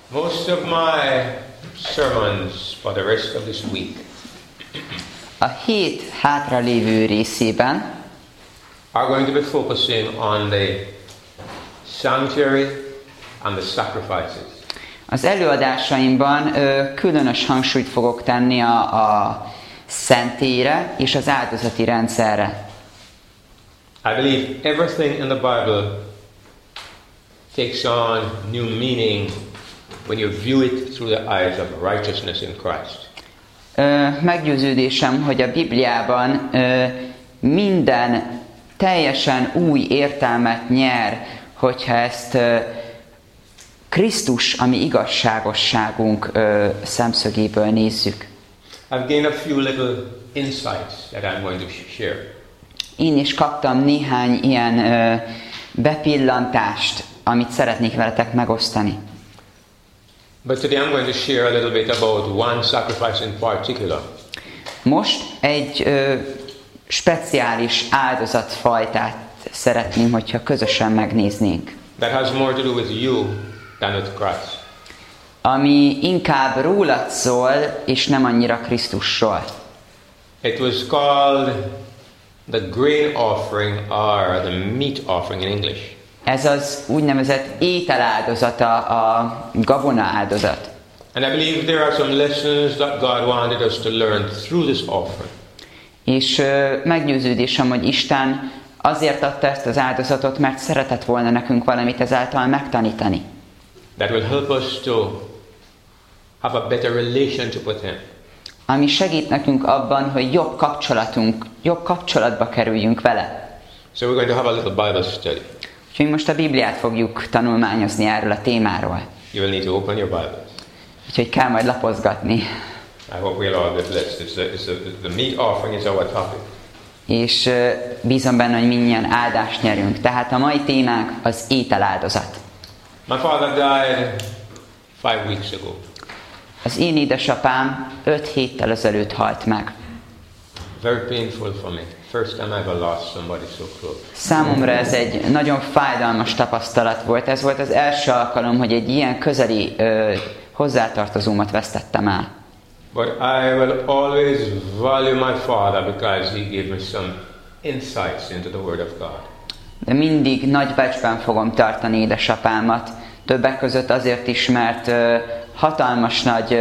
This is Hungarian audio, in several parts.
Most of my sermons for the rest of this week A hét hátralévő részében are going to be focusing on the sanctuary and the sacrifices. az előadásaimban különös hangsúlyt fogok tenni a szentélyre és az áldozati rendszerre. I believe everything in the Bible takes on new meaning when you view it through the eyes of righteousness in Christ. Meggyőződésem, hogy a Bibliában minden teljesen új értelmet nyer, hogyha ezt Krisztus, ami igazságosságunk szemszögéből nézzük. I've gained a few little insights that I'm going to share. Én is kaptam néhány ilyen bepillantást, amit szeretnék veletek megosztani. But today I'm going to share a little bit about one sacrifice in particular. Most egy speciális áldozatfajtát szeretném, hogyha közösen megnéznénk. That has more to do with you than with Christ. Ami inkább rólad szól, és nem annyira Krisztusról. It was called the grain offering or the meat offering in English. Ez az úgynevezett ételáldozata, a gabona áldozat. And I believe there are some lessons that God wanted us to learn through this offering. És meggyőződésem, hogy Isten azért adta ezt az áldozatot, mert szeretett volna nekünk valamit ezáltal megtanítani. That will help us to have a better relationship with Him. Ami segít nekünk abban, hogy jobb kapcsolatba kerüljünk vele. So we're going to have a little Bible study. Úgyhogy most a Bibliát fogjuk tanulmányozni erről a témáról. You will need to open your Bible. Úgyhogy kell majd lapozgatni. I hope we'll all get blessed. The meat offering is our topic. És bízom benne, hogy mindannyian áldást nyerünk. Tehát a mai témánk az ételáldozat. My father died 5 weeks ago. Az én édesapám 5 héttel ezelőtt halt meg. Very painful for me. First time I ever lost somebody so close. Számomra ez egy nagyon fájdalmas tapasztalat volt. Ez volt az első alkalom, hogy egy ilyen közeli hozzátartozómat vesztettem el. But I will always value my father because he gave me some insights into the Word of God. De mindig nagy becsben fogom tartani édesapámat. Többek között azért is, mert hatalmas nagy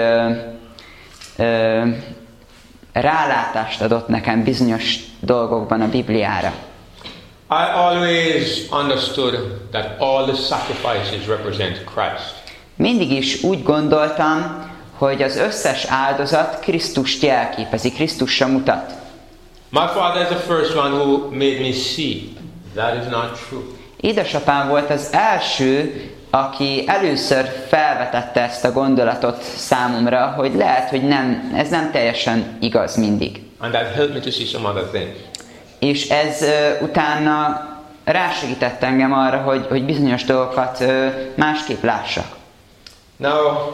rálátást adott nekem bizonyos dolgokban a Bibliára. I always understood that all the sacrifices represent Christ. Mindig is úgy gondoltam, hogy az összes áldozat Krisztust jelképezi, Krisztusra mutat. My father is the first one who made me see that is not true. Édesapám volt az első, aki először felvetette ezt a gondolatot számomra, hogy lehet, hogy ez nem teljesen igaz mindig. And that helped me to see some other things. És ez utána rásegített engem arra, hogy bizonyos dolgokat másképp lássak. Now,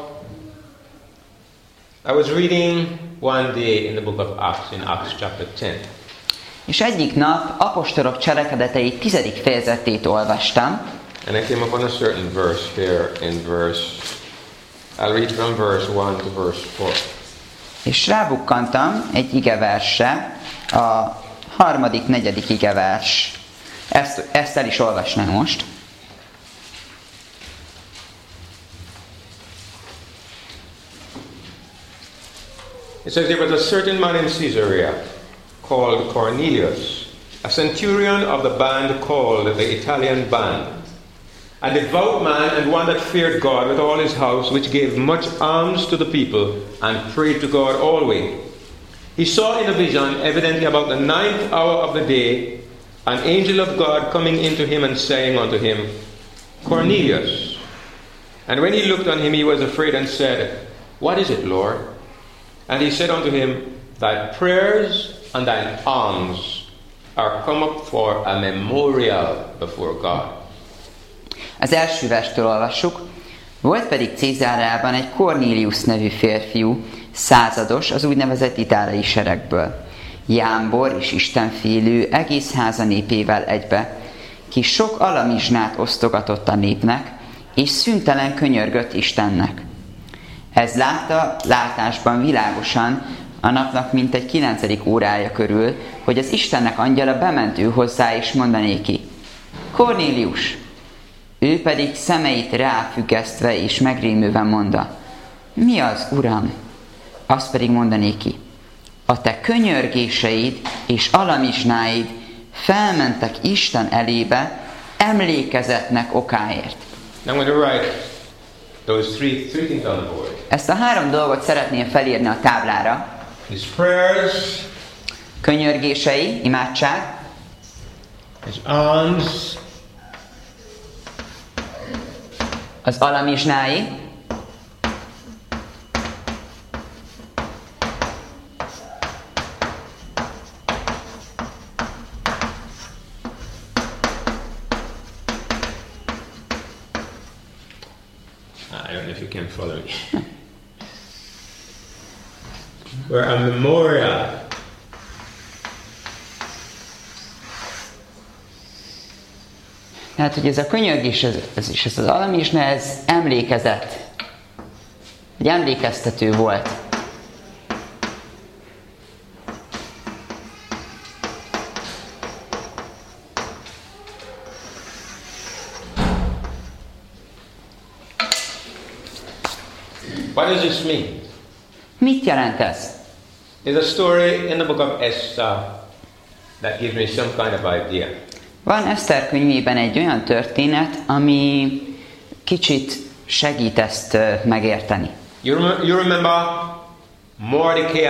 I was reading one day in the book of Acts, in Acts chapter 10. És egyik nap apostolok cselekedetei 10. fejezetét olvastam. And I came upon a certain verse here I'll read from verse 1 to verse 4. És rábukkantam egy igeversre, a 3., 4. igevers. Ezt el is olvasnám most. It says, there was a certain man in Caesarea called Cornelius, a centurion of the band called the Italian band, a devout man and one that feared God with all his house, which gave much alms to the people and prayed to God always. He saw in a vision, evidently about the 9th hour of the day, an angel of God coming into him and saying unto him, Cornelius. And when he looked on him, he was afraid and said, What is it, Lord? And he said unto him, Thy prayers and thine alms are come up for a memorial before God. Az első verstől olvassuk. Volt pedig Cézáreában egy Kornélius nevű férfiú, százados az úgynevezett itáliai seregből. Jámbor és istenfélő, egész háza népével egybe, ki sok alamizsnát osztogatott a népnek, és szüntelen könyörgött Istennek. Ez látta látásban világosan a napnak mintegy 9. órája körül, hogy az Istennek angyala bement ő hozzá, és mondanéki: Kornélius! Ő pedig szemeit ráfüggesztve és megrémülve mondta: Mi az, Uram? Azt pedig mondanéki: A te könyörgéseid és alamizsnáid felmentek Isten elébe emlékezetnek okáért. Now I'm going to write those three things on the board. Ezt a 3 dolgot szeretném felírni a táblára. His prayers, Könyörgései, imádság, his alms, az alamizsnái, I don't know if you can follow me. We're a memorial. Tehát, hogy ez a könyörgés és ez az alamizsna, ez emlékezet. Egy emlékeztető volt. What does this mean? Mit jelent ez? There's a story in the book of Esther that gives me some kind of idea. Van Eszter könyvében egy olyan történet, ami kicsit segít ezt megérteni. You remember Mordecai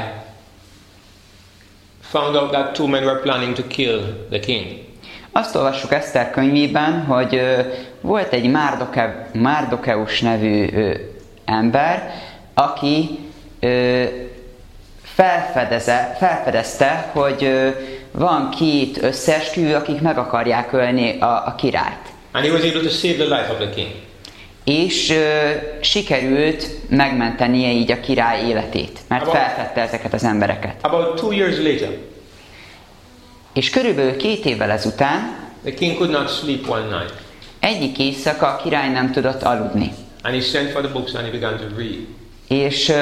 found out that 2 men were planning to kill the king. Azt olvassuk Eszter könyvében, hogy volt egy Márdokeus nevű ember, aki felfedezte, hogy van 2 összeesküvő, akik meg akarják ölni a királyt. And he was able to save the life of the king. És sikerült megmentenie így a király életét, mert felfedte ezeket az embereket. About 2 years later, és körülbelül 2 évvel ezután the king could not sleep one night. egyik éjszaka a király nem tudott aludni. And he sent for the books and he began to read. És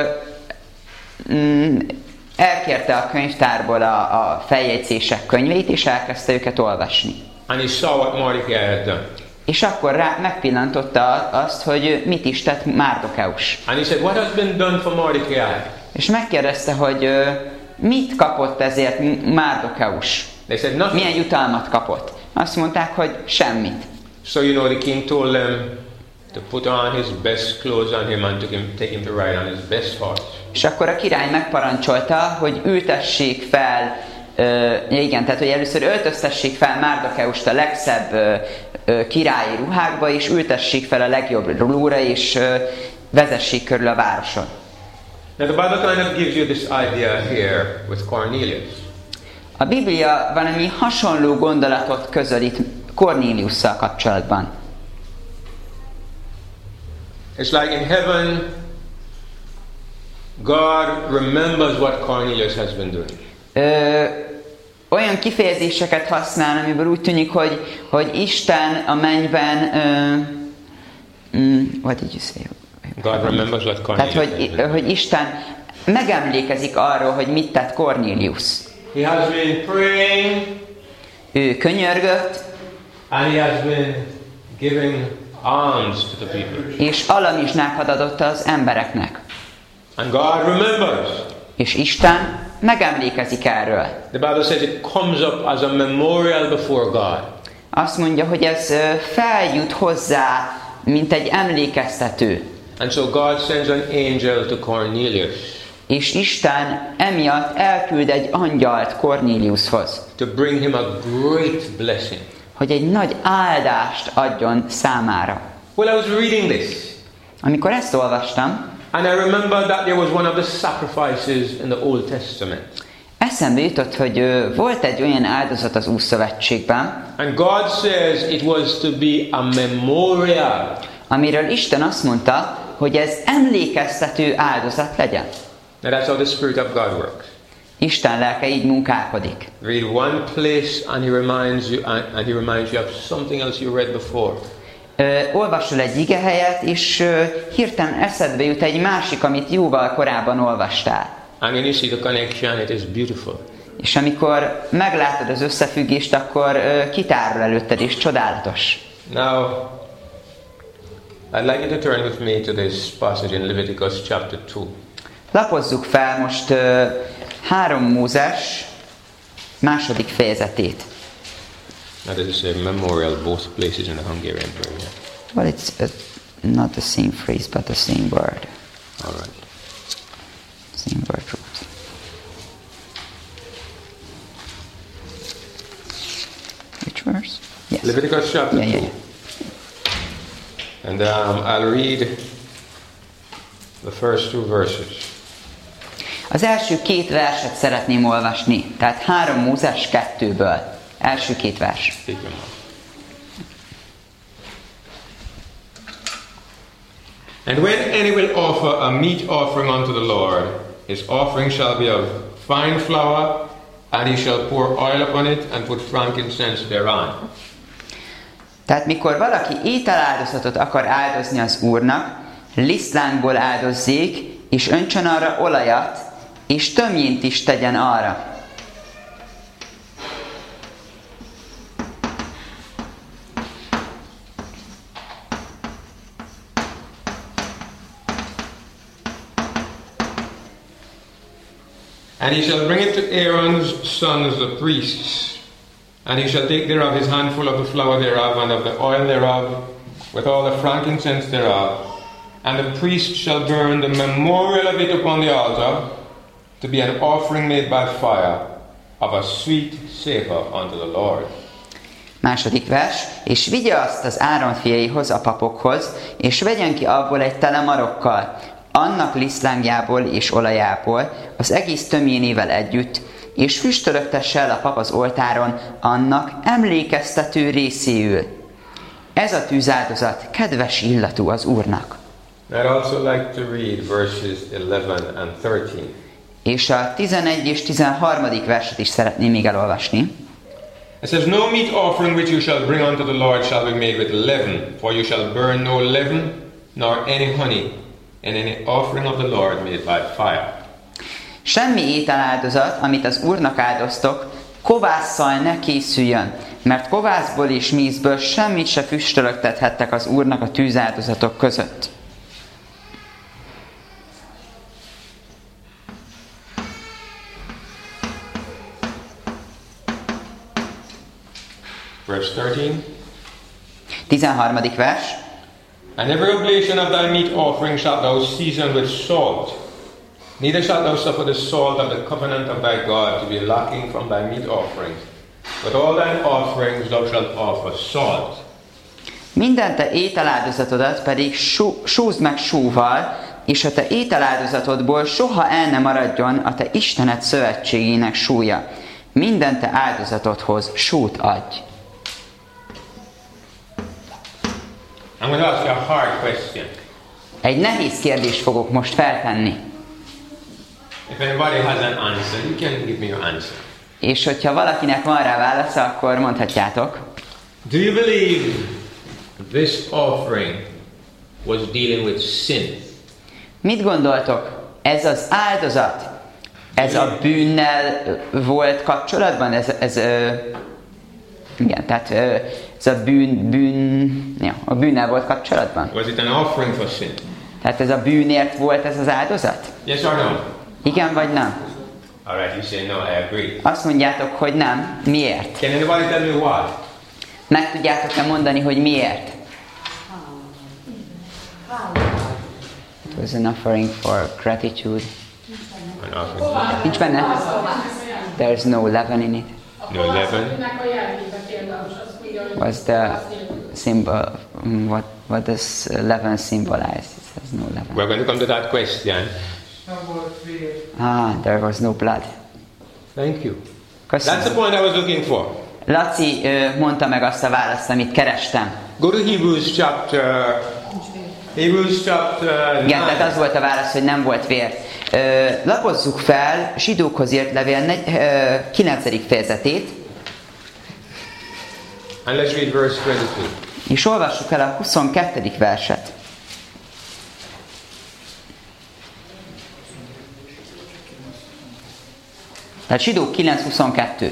elkérte a könyvtárból a feljegyzések könyveit, és elkezdte őket olvasni. And he saw what Mordecai had done. És akkor megpillantotta azt, hogy mit is tett Márdokeus. And he said, what has been done for Mordecai? És megkérdezte, hogy mit kapott ezért Márdokeus? They said nothing. Milyen jutalmat kapott? Azt mondták, hogy semmit. So you know the king told them to put on his best clothes on him and take him to ride on his best horse. És akkor a király megparancsolta, hogy ültessék fel, igen, tehát hogy először öltöztessék fel Márdokeust a legszebb királyi ruhákba, és ültessék fel a legjobb lóra, és vezessék körül a városon. Now the Bible kind of gives you this idea here with Cornelius. A Biblia valami hasonló gondolatot közölít Kornéliusszal kapcsolatban. It's like in heaven, God remembers what Cornelius has been doing. Olyan kifejezéseket használ, amiből úgy tűnik, hogy Isten a mennyben... what did you say? God remembers what Cornelius has been doing. Hogy Isten megemlékezik arról, hogy mit tett Kornélius. He has been praying. Ő könyörgött. And he has been giving alms to the people. És alamizsnákat adott az embereknek. And God remembers. És Isten megemlékezik erről. The Bible says it comes up as a memorial before God. Azt mondja, hogy ez feljut hozzá, mint egy emlékeztető. And so God sends an angel to Cornelius. És Isten emiatt elküld egy angyalt Kornéliushoz. To bring him a great blessing. Hogy egy nagy áldást adjon számára. Well, I was reading this. Amikor ezt olvastam, and I remember that there was one of the sacrifices in the Old Testament. Eszembe jutott, hogy volt egy olyan áldozat az Ószövetségben, and God says it was to be a memorial. Amiről Isten azt mondta, hogy ez emlékeztető áldozat legyen. Now that's how the Spirit of God works. Isten lelke így munkálkodik. Read one place and he reminds you of something else you read before. olvasol egy igehelyet, és hirtelen eszedbe jut egy másik, amit jóval korábban olvastál. And when you see the connection, it is beautiful. És amikor meglátod az összefüggést, akkor kitárul előtted, és csodálatos. Now, I'd like you to turn with me to this passage in Leviticus chapter 2. Lapozzuk fel most 3 Mózes második fejezetét. Now, this is a memorial, both places in the Hungarian version. Well, it's not the same phrase, but the same word. All right. Same word root. Which verse? Yes. Leviticus chapter 2. Yeah. And I'll read the first 2 verses. Az első 2 verset szeretném olvasni, tehát 3 Mózes 2-ből. Első 2 vers. Take them up. And when any will offer a meat offering unto the Lord, his offering shall be of fine flour, and he shall pour oil upon it, and put frankincense thereon. Tehát mikor valaki ételáldozatot akar áldozni az Úrnak, lisztlánkból áldozzék, és öntsön arra olajat, és tömjént is tegyen arra. And he shall bring it to Aaron's sons, the priests, and he shall take thereof his handful of the flour thereof, and of the oil thereof, with all the frankincense thereof, and the priest shall burn the memorial of it upon the altar, to be an offering made by fire, of a sweet savour unto the Lord. Második vers, és vigye azt az Áron fiaihoz, a papokhoz, és vegyen ki abból egy tele marokkal, annak lisztlángjából és olajából, az egész tömjénével együtt, és füstölögtesse el a pap az oltáron annak emlékeztető részéül. Ez a tűzáldozat kedves illatú az Úrnak. I'd also like to read verses 11 and 13. És a 11 és 13. verset is szeretném még elolvasni. It says, no meat offering which you shall bring unto the Lord shall be made with leaven, for you shall burn no leaven, nor any honey, in any offering of the Lord made by fire. Semmi ételáldozat, amit az Úrnak áldoztok, kovásszal ne készüljön, mert kovászból és mézből semmit se füstölögtethettek az Úrnak a tűzáldozatok között. Verse 13. 13. vers. And every oblation of thy meat offering shalt thou season with salt. Neither shalt thou suffer the salt of the covenant of thy God to be lacking from thy meat offerings. But all thine offerings thou shalt offer salt. Minden te ételáldozatodat pedig sózd meg sóval, és a te ételáldozatodból soha el ne maradjon a te Istened szövetségének sója. Minden te áldozatodhoz sót adj. I'm going to ask you a hard question. Egy nehéz kérdést fogok most feltenni. If anybody has an answer, you can give me your answer. És hogyha valakinek van rá válasza, akkor mondhatjátok. Do you believe this offering was dealing with sin? Mit gondoltok? Ez az áldozat, ez a bűnnel volt kapcsolatban? Igen, tehát ez a a bűnnel volt kapcsolatban? Was it an offering for sin? Tehát ez a bűnért volt ez az áldozat? Yes or no? Igen vagy nem? All right, you say no, I agree. Azt mondjátok, hogy nem. Miért? Can anybody tell me why? Meg tudjátok-e mondani, hogy miért? It was an offering for gratitude. An offering. Nincs benne? There's no leaven in it. No leaven. Was the symbol, what does leaven symbolize? It says no leaven. We're going to come to that question. There was no blood. Thank you. Köszönöm. That's the point I was looking for. Laci mondta meg azt a választ, amit kerestem. Go to Hebrews chapter 9. Igen, tehát az volt a válasz, hogy nem volt vér. Lapozzuk fel Zsidókhoz írt levél 9. fejezetét. And let's read verse 22. És olvassuk el a 22. verset. Tehát Zsidók 9:22.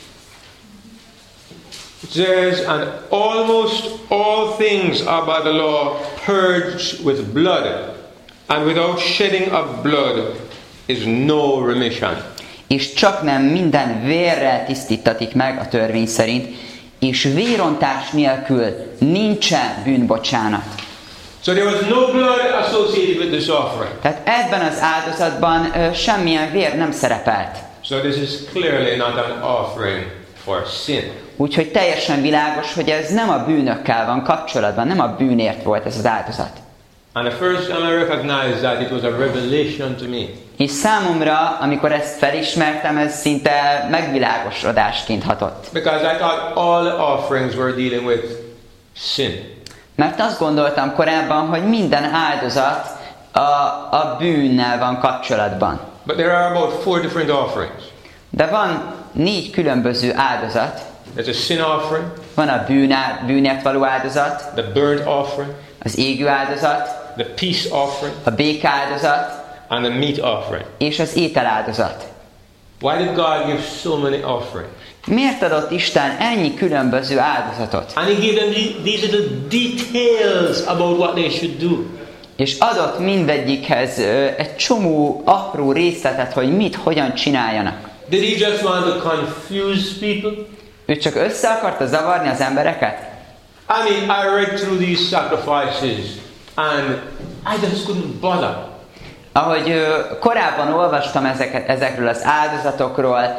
It says, and almost all things are by the law purged with blood, and without shedding of blood is no remission. És csak nem minden vérrel tisztítatik meg a törvény szerint, és vérontás nélkül nincsen bűnbocsánat. So there was no blood associated with this offering. Tehát ebben az áldozatban semmilyen vér nem szerepelt. So this is clearly not an offering for sin. Úgyhogy teljesen világos, hogy ez nem a bűnökkel van kapcsolatban, nem a bűnért volt ez az áldozat. And the first time I recognized that, it was a revelation to me. És számomra, amikor ezt felismertem, ez szinte megvilágosodásként hatott. Because I thought all offerings were dealing with sin. Mert azt gondoltam korábban, hogy minden áldozat a bűnnel van kapcsolatban. But there are about 4 different offerings. De van 4 különböző áldozat. There's a sin offering, Van a bűnért való áldozat, the burnt offering, az égő áldozat, the peace offering, a békáldozat and the meat offering. és az ételáldozat. Why did God give so many offerings? Miért adott Isten ennyi különböző áldozatot? And He gave them these little details about what they should do. És adott mindegyikhez egy csomó apró részletet, hogy mit, hogyan csináljanak. Did He just want to confuse people? Ő csak össze akarta zavarni az embereket? I mean, I read through these sacrifices and I just couldn't bother. Ahogy korábban olvastam ezekről az áldozatokról,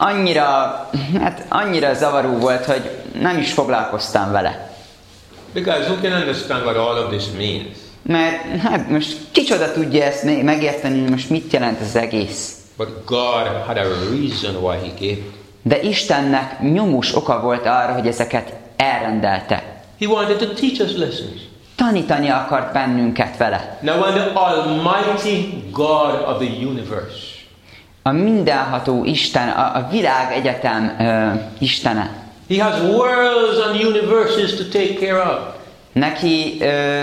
annyira zavaró volt, hogy nem is foglalkoztam vele. Because who can understand what all of this means? Mert hát most kicsoda tudja ezt megérteni, hogy most mit jelent az egész. But God had a reason why He gave it. De Istennek nyomós oka volt arra, hogy ezeket elrendelte. He wanted to teach us lessons. Tanítani akart bennünket vele. Now when the Almighty God of the universe, A mindenható Isten, a világ egyetem Istene. He has worlds and universes to take care of. Neki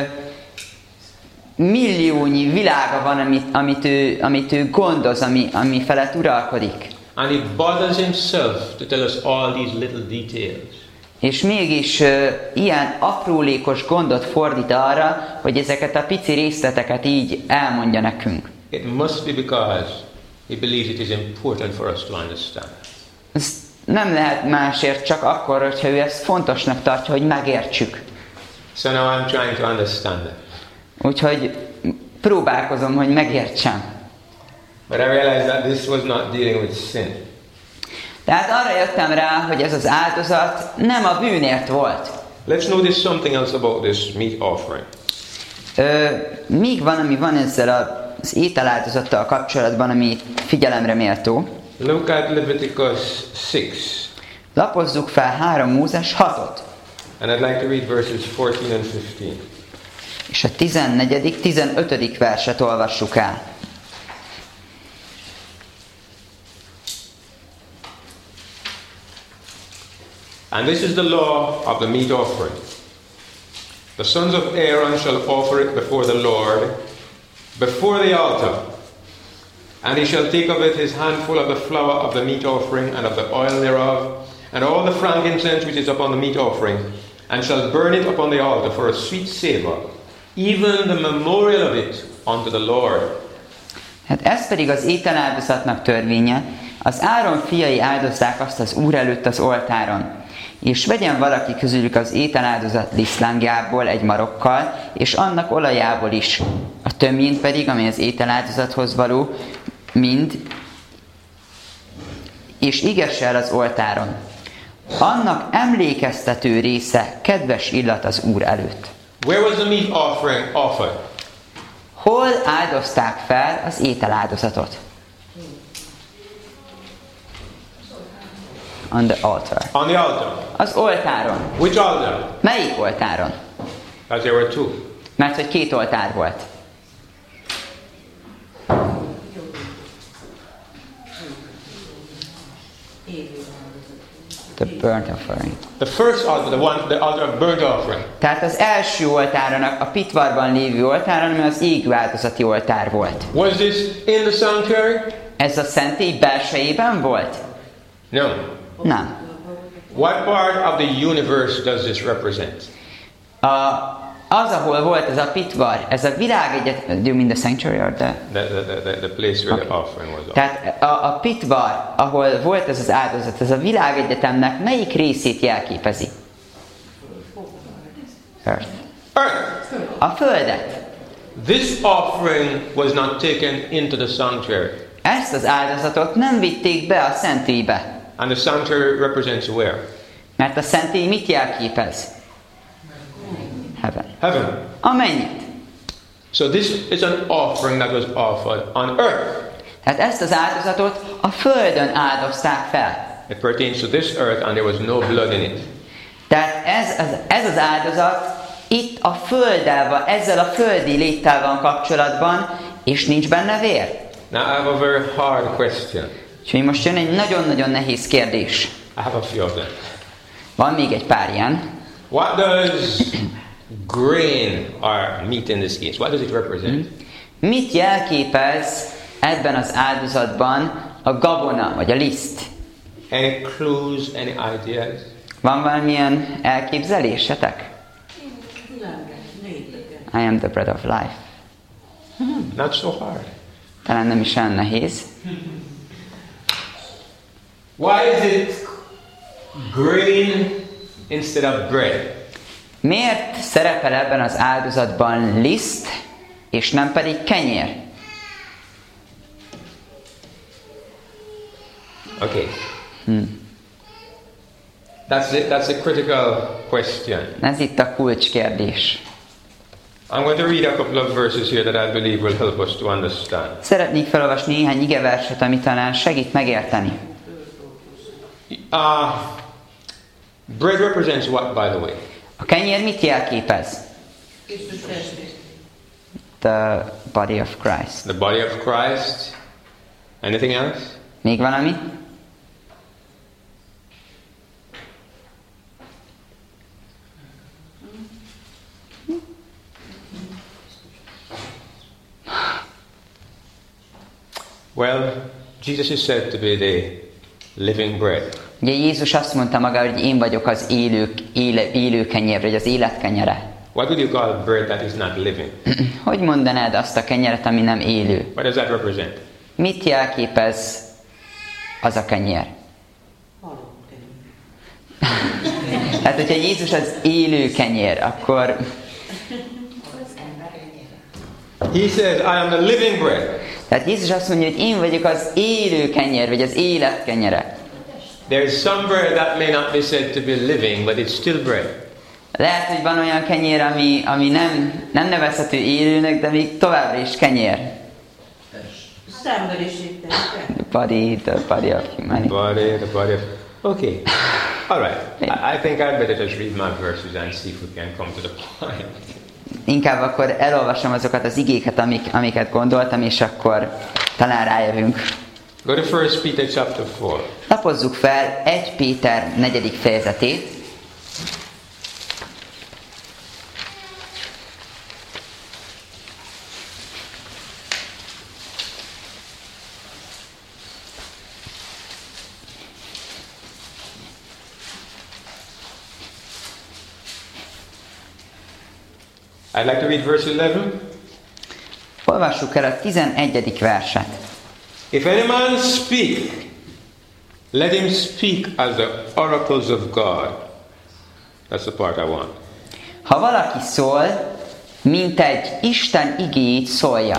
milliónyi világa van, amit ő gondoz, ami felett uralkodik. And He bothers Himself to tell us all these little details. És mégis ilyen aprólékos gondot fordít arra, hogy ezeket a pici részleteket így elmondja nekünk. It must be because He believes it is important for us to understand. Ez nem lehet másért, csak akkor, hogyha ő ezt fontosnak tartja, hogy megértsük. So now I'm trying to understand it. Úgyhogy próbálkozom, hogy megértsem. But I realized that this was not dealing with sin. Tehát arra jöttem rá, hogy ez az áldozat nem a bűnért volt. Let's notice something else about this meat offering. Még van, ami van ezzel az ételáldozattal kapcsolatban, ami figyelemre méltó. Look at Leviticus 6. Lapozzuk fel 3 Mózes 6-ot. And I'd like to read verses 14 and 15. És a 14., 15. verset olvassuk el. And this is the law of the meat offering. The sons of Aaron shall offer it before the Lord, before the altar. And he shall take of it his handful of the flour of the meat offering and of the oil thereof, and all the frankincense which is upon the meat offering, and shall burn it upon the altar for a sweet savour, even the memorial of it unto the Lord. Hát ez pedig az ételáldozatnak törvénye, az Áron fiai áldozzák azt az Úr előtt az oltáron, és vegyen valaki közülük az ételáldozat lisztlángjából egy marokkal, és annak olajából is, a tömjén pedig, amely az ételáldozathoz való, mind, és igesse el az oltáron. Annak emlékeztető része kedves illat az Úr előtt. Where was the meat offering offered? Hol áldozták fel az ételáldozatot? On the altar. On the altar. Az oltáron. Which altar? Melyik oltáron? As there were 2. Mert hogy 2 oltár volt. The burnt offering. The first altar, the altar of burnt offering. Tehát az első oltáron, a pitvarban lévő oltáron, ami az égő áldozati oltár volt. Was this in the sanctuary? Ez a szentély belsejében volt? No. Nem. What part of the universe does this represent? Az, ahol volt ez a pitvar, ez a világegyetem, do you mean the sanctuary or the place where the offering was offered. Tehát a pitvar, ahol volt ez az áldozat, ez a világegyetemnek melyik részét jelképezi? Earth. A földet. This offering was not taken into the sanctuary. Ezt az áldozatot nem vitték be a szentélybe. And the sanctuary represents where? Mert a szentély mit jelképez? Heaven. Heaven. A mennyet. So this is an offering that was offered on earth. Tehát ezt az áldozatot a földön áldozták fel. It pertains to this earth and there was no blood in it. Tehát ez az áldozat itt a földdel van, ezzel a földi léttel van kapcsolatban, és nincs benne vér. Now I have a very hard question. És most jön egy nagyon-nagyon nehéz kérdés. I have a few of them. Van még egy pár ilyen. What does grain or meat in this case, what does it represent? Mit jelképez ebben az áldozatban a gabona, vagy a liszt? Any clues, any ideas? Van valamilyen elképzelésetek? I am the bread of life. Not so hard. Talán nem is olyan nehéz. Why is it grain instead of bread? Miért szerepel ebben az áldozatban liszt, és nem pedig kenyér? Okay. That's a critical question. Ez itt a kulcskérdés. I'm going to read a couple of verses here that I believe will help us to understand. Szeretnék felolvasni néhány igeverset, ami talán segít megérteni. Bread represents what, by the way? A kenyér mit jelképez? The body of Christ. The body of Christ. Anything else? Még valami? Well, Jesus is said to be the living bread. Ugye Jézus azt mondta maga, hogy én vagyok az élő kenyér, vagy az élet kenyere. What would you call bread that is not living? Hogy mondanád azt a kenyeret, ami nem élő? What does that represent? Mit jelképez az a kenyér? Hát, hogyha Jézus az élő kenyér, akkor... He says, I am the living bread. Tehát Jézus azt mondja, hogy én vagyok az élő kenyér, vagy az élet kenyere. There is some bread that may not be said to be living, but it's still bread. Lehet, hogy van olyan kenyér, ami nem nevezhető élőnek, de még továbbra is kenyér. The body of humanity. The body of... Okay. All right. I think I'd better just read my verses and see if we can come to the point. Inkább akkor elolvasom azokat az igéket, amiket gondoltam, és akkor talán rájövünk. Go to 1 Peter chapter 4. Lapozzuk fel 1 Péter 4. fejezetét. I'd like to read verse 11. Olvassuk el a 11. verset. If any man speak, let him speak as the oracles of God. That's the part I want. Ha valaki szól, mint egy Isten igéjét szólja.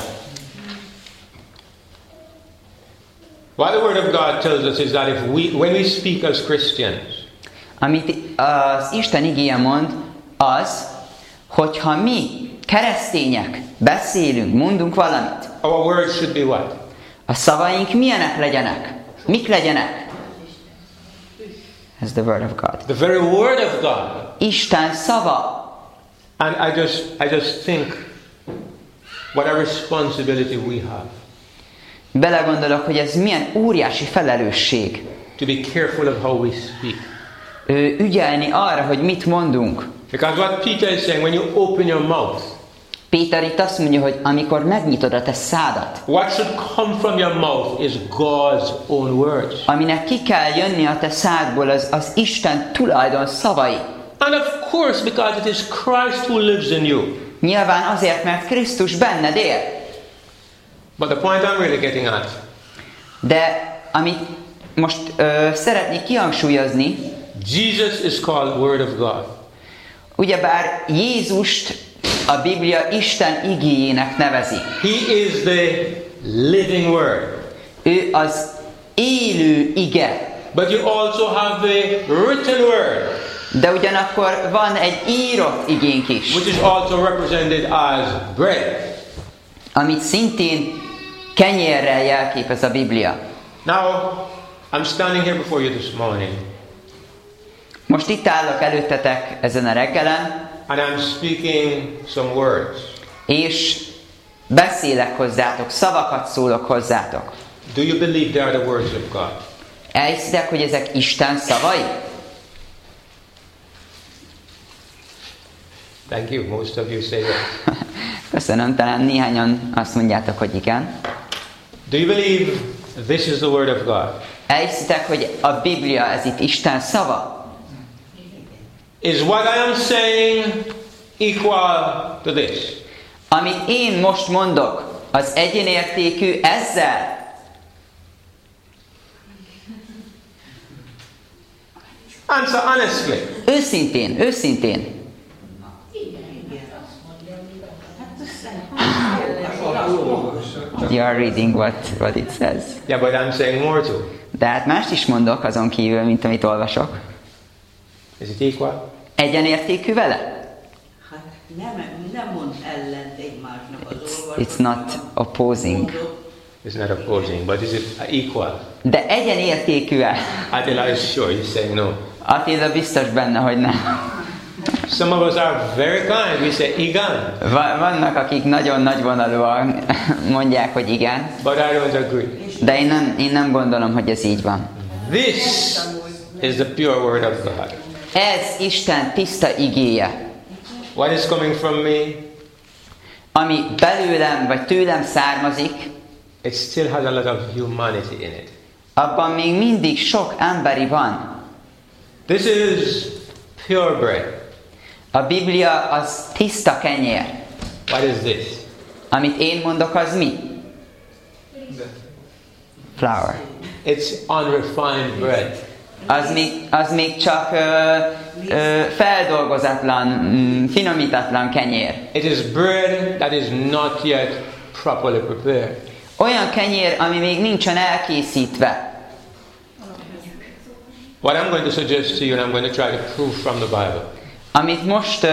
What the Word of God tells us is that when we speak as Christians, amit az Isten igéje mond, az, hogyha mi, keresztények, beszélünk, mondunk valamit. Our words should be what? A szavaink milyenek legyenek? Mik legyenek? That's the word of God. The very word of God. Isten szava. And I just think what a responsibility we have. Belegondolok, hogy ez milyen óriási felelősség. To be careful of how we speak. ügyelni arra, hogy mit mondunk. Because what Peter is saying, when you open your mouth, Péter itt azt mondja, hogy amikor megnyitod a te szádat, what should come from your mouth is God's own words. aminek ki kell jönni a te szádból, az Isten tulajdon szavai. And of course, because it is Christ who lives in you. Nyilván azért, mert Krisztus benned él. But the point I'm really getting at, De amit most szeretnék kihangsúlyozni, Jesus is called Word of God. ugyebár Jézust a Biblia Isten igéjének nevezi. He is the living Word. Ő az élő ige. But you also have the written Word, De ugyanakkor van egy írott igénk is, which is also represented as bread. amit szintén kenyérrel jelképez a Biblia. Now, I'm standing here before you this morning, Most itt állok előttetek ezen a reggelen, and I'm speaking some words. és beszélek hozzátok, szavakat szólok hozzátok. Do you believe they are the words of God? Elhiszitek, hogy ezek Isten szavai? Thank you. Most of you say yes. Köszönöm, talán néhányan azt mondjátok, hogy igen. Do you believe this is the Word of God? Elhiszitek, hogy a Biblia ez itt Isten szava? Is what I am saying equal to this? Amit én most mondok, az egyenértékű ezzel? Answer honestly. Őszintén. You are reading what it says. Yeah, but I'm saying more too. De hát mást is mondok azon kívül, mint amit olvasok. Is it equal? Egyenértékű vele? Hát nem mond ellent egymásnak az olvasók. It's not opposing. It's not opposing, but is it equal? De egyenértékű-e? Attila is sure. He's saying no. Attila biztos benne, hogy nem. Some of us are very kind. We say igen. Vannak, akik nagyon nagyvonalúan mondják, hogy igen. But I don't agree. De én nem gondolom, hogy ez így van. This is the pure Word of God. Ez Isten tiszta igéje. What is coming from me? Ami belőlem vagy tőlem származik, It still has a lot of humanity in it. abban még mindig sok emberi van. This is pure bread. A Biblia az tiszta kenyér. What is this? Amit én mondok, az mi? Flour. It's unrefined bread. Az még csak feldolgozatlan, finomítatlan kenyér. It is bread that is not yet properly prepared. Olyan kenyér, ami még nincsen elkészítve. What I'm going to suggest to you, and I'm going to try to prove from the Bible, Amit most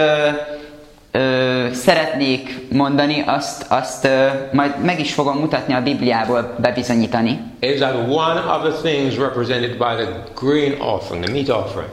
szeretnék mondani, azt majd meg is fogom mutatni a Bibliából, bebizonyítani. is that one of the things represented by the grain offering, the meat offering,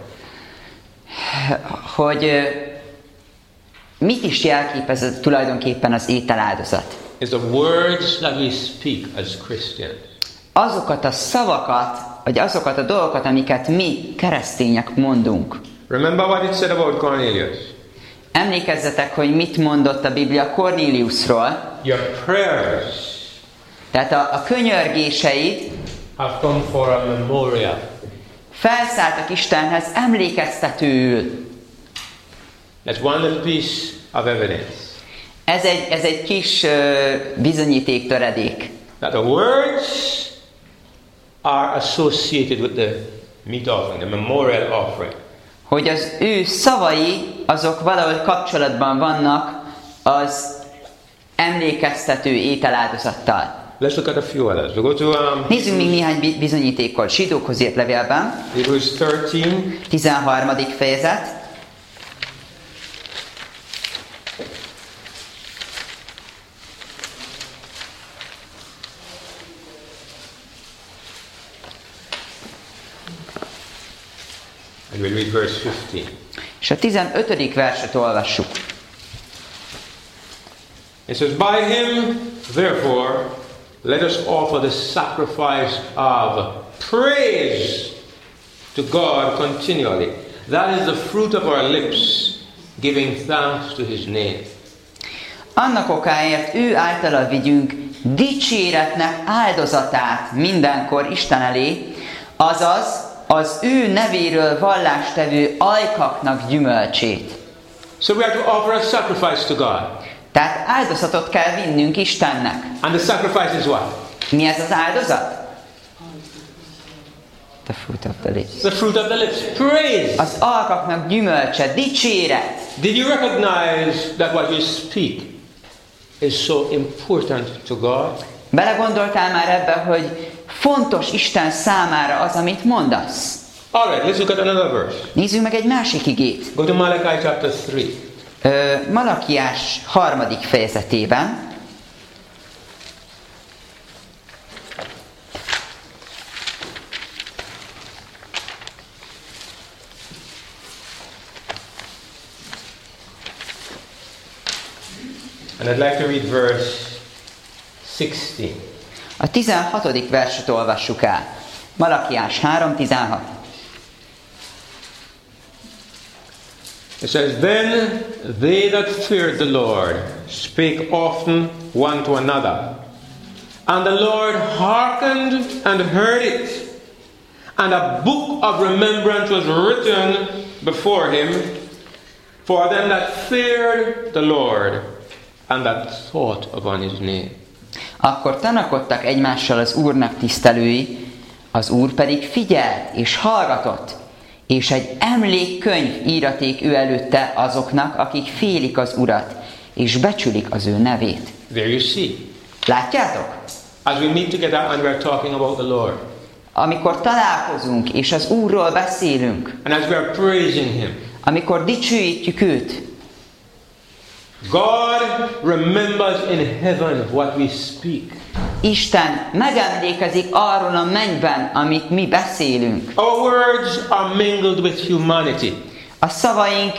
Hogy mit is jelképez tulajdonképpen az ételáldozat. is the words that we speak as Christians. Azokat a szavakat, vagy azokat a dolgokat, amiket mi keresztények mondunk. Remember what it said about Cornelius. Emlékezzetek, hogy mit mondott a Biblia Kornéliusról. Your prayers Tehát a könyörgéseid have come for a memorial. felszálltak Istenhez emlékeztetőül. That's one little piece of evidence. Ez egy kis bizonyíték töredék. That the words are associated with the meat offering, the memorial offering. Hogy az ő szavai, azok valahogy kapcsolatban vannak az emlékeztető ételáldozattal. Let's look at a few others. We go to Nézzünk még néhány bizonyítékot. Zsidókhoz írt levélben, Hebrews 13. 13. fejezet. And we'll read verse 15. És a 15. verset olvassuk. It says, by him, therefore, let us offer the sacrifice of praise to God continually. That is the fruit of our lips, giving thanks to his name. Annak okáért ő általa vigyünk dicséretnek áldozatát mindenkor Isten elé, azaz az ő nevéről vallástevő ajkaknak gyümölcsét. So we are to offer a sacrifice to God. Tehát áldozatot kell vinnünk Istennek. And the sacrifice is what? Mi ez az áldozat? The fruit of the lips. The fruit of the lips. Praise. Az alkaknak gyümölcse, dicséret. Did you recognize that what you speak is so important to God? Belegondoltál már ebbe, hogy fontos Isten számára az, amit mondasz? Alright, let's look at another verse. Nézzük meg egy másik igét. Go to Malachi chapter 3. Malakiás 3. fejezetében. And I'd like to read verse 16. A 16. verset olvassuk el. Malakiás 3:16. It says, Then they that feared the Lord spake often one to another. And the Lord hearkened and heard it. And a book of remembrance was written before him for them that feared the Lord and that thought upon his name. Akkor tanakodtak egymással az Úrnak tisztelői, az Úr pedig figyelt és hallgatott, és egy emlékkönyv íraték ő előtte azoknak, akik félik az Urat, és becsülik az ő nevét. There you see. Látjátok? As we meet together and we're talking about the Lord. Amikor találkozunk, és az Úrról beszélünk, And as we are praising him. amikor dicsőítjük őt, God remembers in heaven what we speak. Isten megemlékezik arról a mennyben, amit mi beszélünk. Our words are mingled with humanity. A szavaink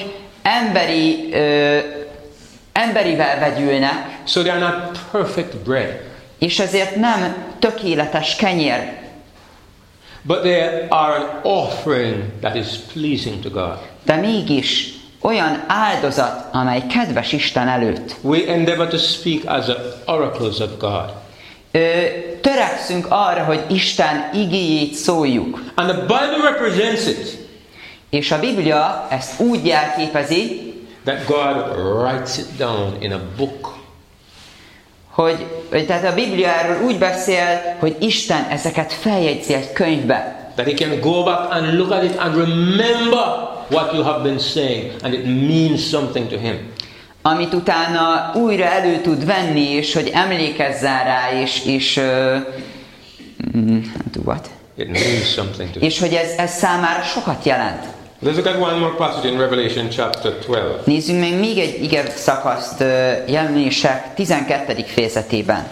emberivel vegyülnek, So they are not perfect bread. és ezért nem tökéletes kenyér, But they are an offering that is pleasing to God. de mégis olyan áldozat, amely kedves Isten előtt. We endeavor to speak as the oracles of God. Törekszünk arra, hogy Isten igéjét szóljuk. And the Bible represents it. És a Biblia ezt úgy jelképezi, That God writes it down in a book. hogy tehát a Biblia erről úgy beszél, hogy Isten ezeket feljegyzi egy könyvbe. That he can go back and look at it and remember what you have been saying, and it means something to him. Amit utána újra elő tud venni, és hogy emlékezzen rá, what? It means something to him. És hogy ez számára sokat jelent. Let's look at one more passage in Revelation chapter 12. Nézzünk meg még egy ige szakaszt Jelenések 12. fejezetében.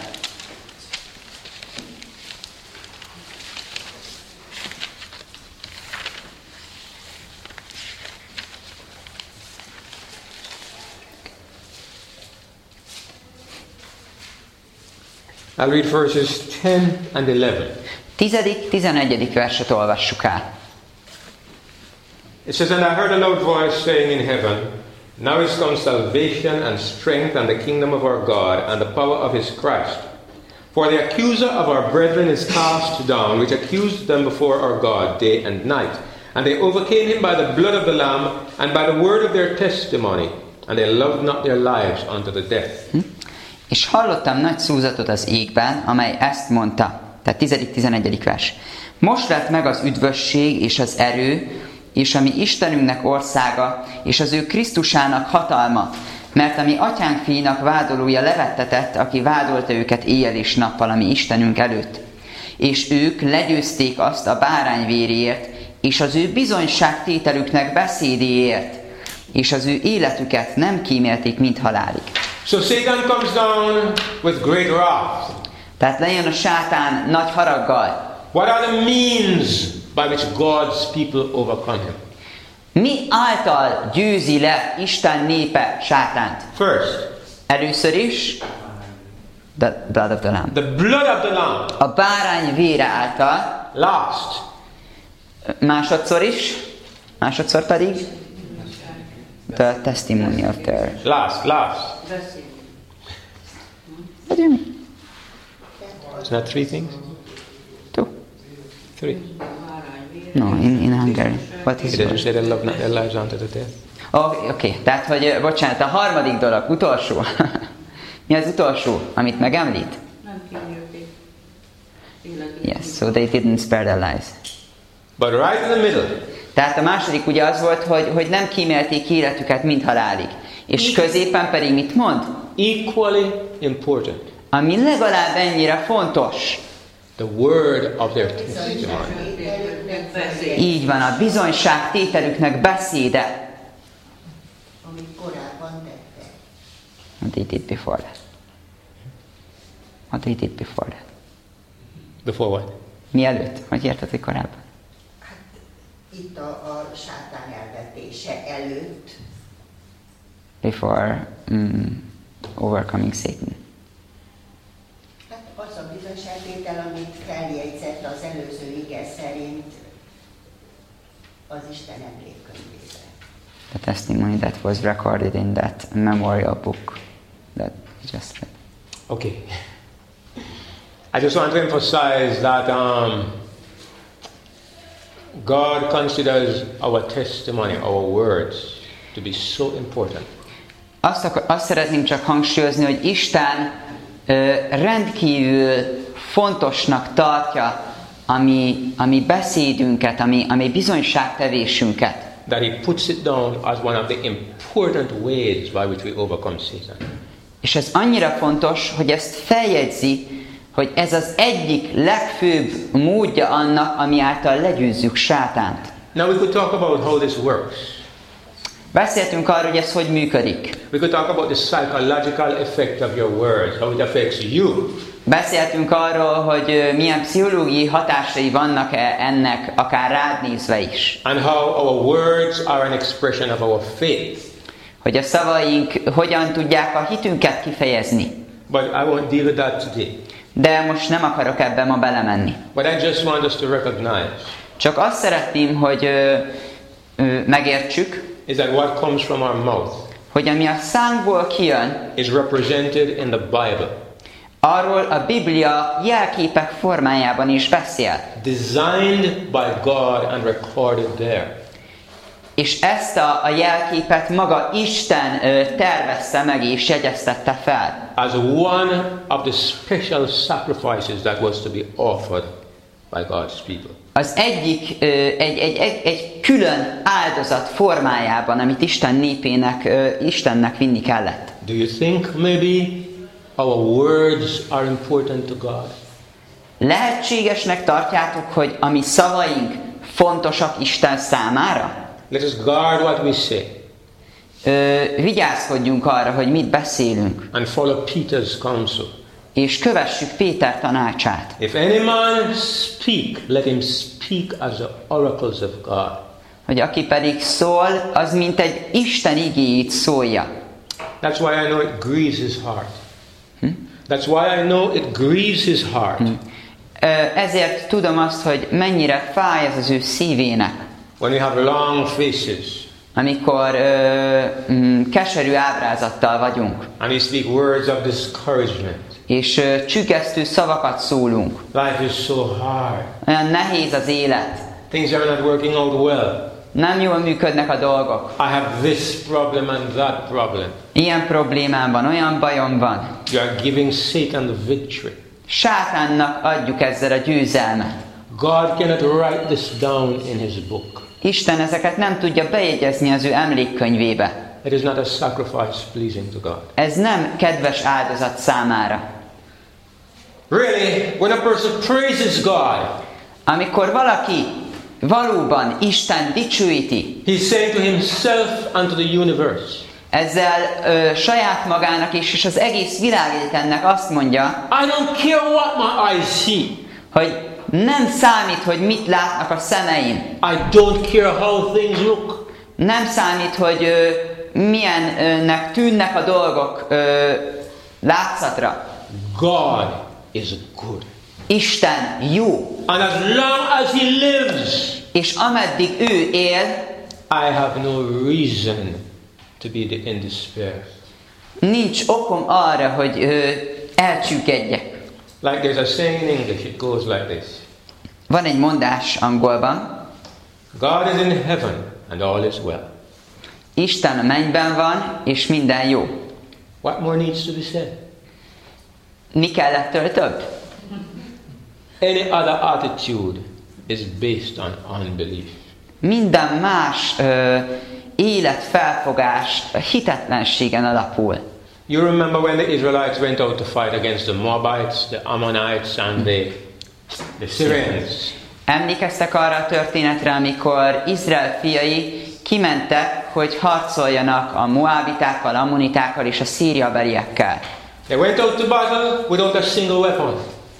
I'll read verses 10 and 11. 10.-11. verset olvassuk el. It says, And I heard a loud voice saying in heaven, Now is come salvation and strength and the kingdom of our God and the power of his Christ. For the accuser of our brethren is cast down, which accused them before our God day and night. And they overcame him by the blood of the Lamb and by the word of their testimony, and they loved not their lives unto the death. És hallottam nagy szúzatot az égben, amely ezt mondta. Tehát 10.-11. vers. Most lett meg az üdvösség és az erő, és a mi Istenünknek országa, és az ő Krisztusának hatalma, mert a mi atyánk fiinak vádolója levettetett, aki vádolta őket éjjel és nappal a mi Istenünk előtt. És ők legyőzték azt a bárány véréért, és az ő bizonyságtételüknek beszédéért, és az ő életüket nem kímélték, mint halálig. So Satan comes down with great wrath. Tehát lejön a sátán nagy haraggal. What are the means by which God's people overcome him? Mi által győzi le Isten népe sátánt? First, Először is the blood of the lamb. the blood of the Lamb. A bárány vére által. Last, Másodszor is Másodszor pedig the testimony of their... Last. Beszélünk. What do you mean? Isn't that three things? Two? Three. No, in Hungary. What is It doesn't yours? say they love not their lives unto the death. Oké. Tehát, hogy bocsánat, a harmadik dolog, utolsó. Mi az utolsó, amit megemlít? Nem kímélték. Yes, so they didn't spare their lives. But right in the middle, Tehát a második ugye az volt, hogy nem kímélték életüket, mint halálig. És középen pedig mit mond? equally important, Ami legalább ennyire fontos. the word of their testimony. Így van, a bizonyságtételüknek beszéde. Amit korábban tettek. What they did before that. What they did before that. Before what? Mielőtt? Hogy érted, hogy korábban? Hát itt a sátán elvetése előtt. Before overcoming Satan. Hát az a bizonyságtétel, amit feljegyzett az előző ige szerint az Isten emlékkönyvébe. The testimony that was recorded in that memorial book that you just read. Okay. I just want to emphasize that God considers our testimony, our words, to be so important. Azt szeretném csak hangsúlyozni, hogy Isten rendkívül fontosnak tartja a mi beszédünket, a mi bizonyságtevésünket. That He puts it down as one of the important ways by which we overcome Satan. És ez annyira fontos, hogy ezt feljegyzi, hogy ez az egyik legfőbb módja annak, ami által legyőzzük sátánt. Now we could talk about how this works. Beszéltünk arról, hogy ez hogy működik. We could talk about the psychological effect of your words, how it affects you. Beszéltünk arról, hogy milyen pszichológiai hatásai vannak ennek, akár rád nézve is. And how our words are an expression of our faith. Hogy a szavaink hogyan tudják a hitünket kifejezni. But I won't deal with that today. De most nem akarok ebbe ma belemenni. But I just want us to recognize Csak azt szeretném, hogy megértsük, is that what comes from our mouth hogy ami a szánkból kijön, is represented in the Bible, arról a Biblia jelképek formájában is beszél. designed by God and recorded there. És ezt a jelképet maga Isten tervezte meg és jegyeztette fel. As one of the special sacrifices that was to be offered by God's people. Az egyik, egy külön áldozat formájában, amit Isten népének, Istennek vinni kellett. Do you think maybe our words are important to God? Lehetségesnek tartjátok, hogy a mi szavaink fontosak Isten számára? Let us guard what we say Vigyázkodjunk arra, hogy mit beszélünk, and follow Peter's counsel. és kövessük Péter tanácsát. If any man speak, let him speak as the oracles of God. Hogy aki pedig szól, az mint egy Isten igéjét szólja. That's why I know it grieves his heart. That's why I know it grieves his heart. Ezért tudom azt, hogy mennyire fáj ez az ő szívének, When we have long faces amikor keserű ábrázattal vagyunk, and we speak words of discouragement. és csüggesztő szavakat szólunk. Life is so hard. Olyan nehéz az élet, Things are not working out well. nem jól működnek a dolgok. I have this problem and that problem. Ilyen problémám van, olyan bajom van. You are giving Satan the victory. Sátánnak adjuk ezzel a győzelmet. God cannot write this down in his book. Isten ezeket nem tudja bejegyezni az ő emlékkönyvébe. It is not a sacrifice pleasing to God. Ez nem kedves áldozat számára. Really, when a person praises God, Amikor valaki valóban Isten dicsőíti, he's saying to himself and to the universe, ezzel saját magának és az egész világegyetemnek azt mondja, I don't care what my eyes see. hogy nem számít, hogy mit látnak a szemeim. I don't care how things look. Nem számít, hogy milyennek tűnnek a dolgok látszatra. God is good. Isten jó. And as long as he lives, És ameddig ő él, I have no reason to be in despair. Nincs okom arra, hogy elcsüggedjek. Like there's a saying in English, it goes like this. Van egy mondás angolban. God is in heaven and all is well. Isten a mennyben van, és minden jó. What more needs to be said? Mi kell ettől több? Any other attitude is based on unbelief. Minden más életfelfogás hitetlenségen alapul. You remember when the Israelites went out to fight against the Moabites, the Ammonites and the Syrians. Emlékeztek arra a történetre, amikor Izrael fiai kimentek, hogy harcoljanak a moábitákkal, ammonitákkal és a szíriabeliekkel. They went out to battle without a single weapon.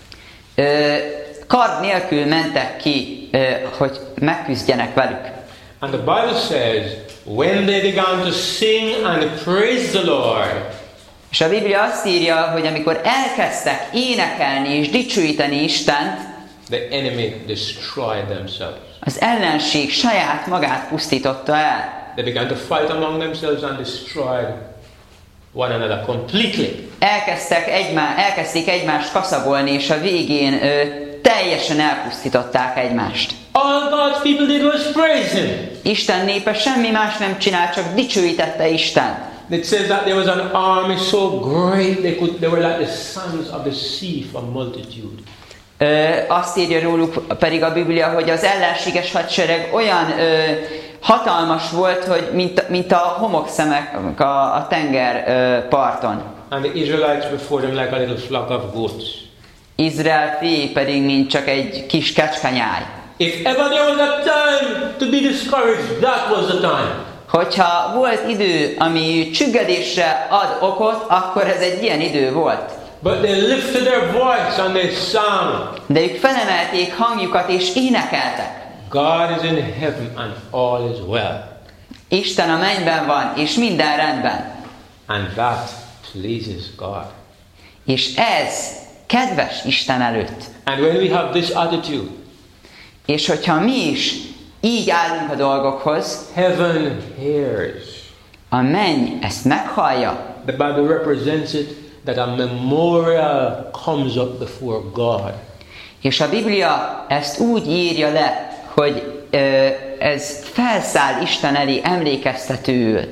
Kard nélkül mentek ki, hogy megküzdjenek velük. And the Bible says, when they began to sing and praise the Lord, és a Biblia azt írja, hogy amikor elkezdtek énekelni és dicsőíteni Istent, the enemy destroyed themselves. az ellenség saját magát pusztította el. They began to fight among themselves and destroyed one another completely. Elkezdték egymást kaszabolni, és a végén teljesen elpusztították egymást. All God's people did was praise Him. Isten népe semmi más nem csinál, csak dicsőítette Istent. It says that there was an army so great they were like the sons of the sea for multitude. Azt írja róluk pedig a Biblia, hogy az ellenséges hadsereg olyan hatalmas volt, hogy mint a homokszemek a tenger parton. And the Israelites before them like a little flock of goats. Izrael fiai pedig mint csak egy kis kecskanyáj. If ever there was a time to be discouraged, that was the time. Hogyha volt idő, ami csüggedésre ad okot, akkor ez egy ilyen idő volt. But they lifted their voice and they sang. De ők felemelték hangjukat és énekeltek. God is in heaven and all is well. Isten a mennyben van, és minden rendben. And that pleases God. És ez kedves Isten előtt. And when we have this attitude, és hogyha mi is így állunk a dolgokhoz, heaven hears. A menny ezt meghallja. The Bible represents it that a memorial comes up before God. És a Biblia ezt úgy írja le, hogy ez felszáll Isten elé emlékeztetőül.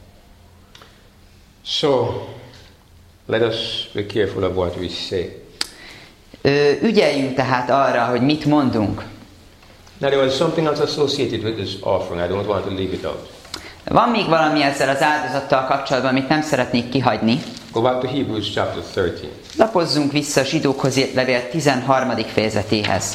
So, let us be careful of what we say. Ügyeljünk tehát arra, hogy mit mondunk. Now there was something else associated with this offering. I don't want to leave it out. Van még valami ezzel az áldozattal kapcsolatban, amit nem szeretnék kihagyni. Go back to Hebrews chapter 13. Lapozzunk vissza a Zsidókhoz írt levél 13. fejezetéhez.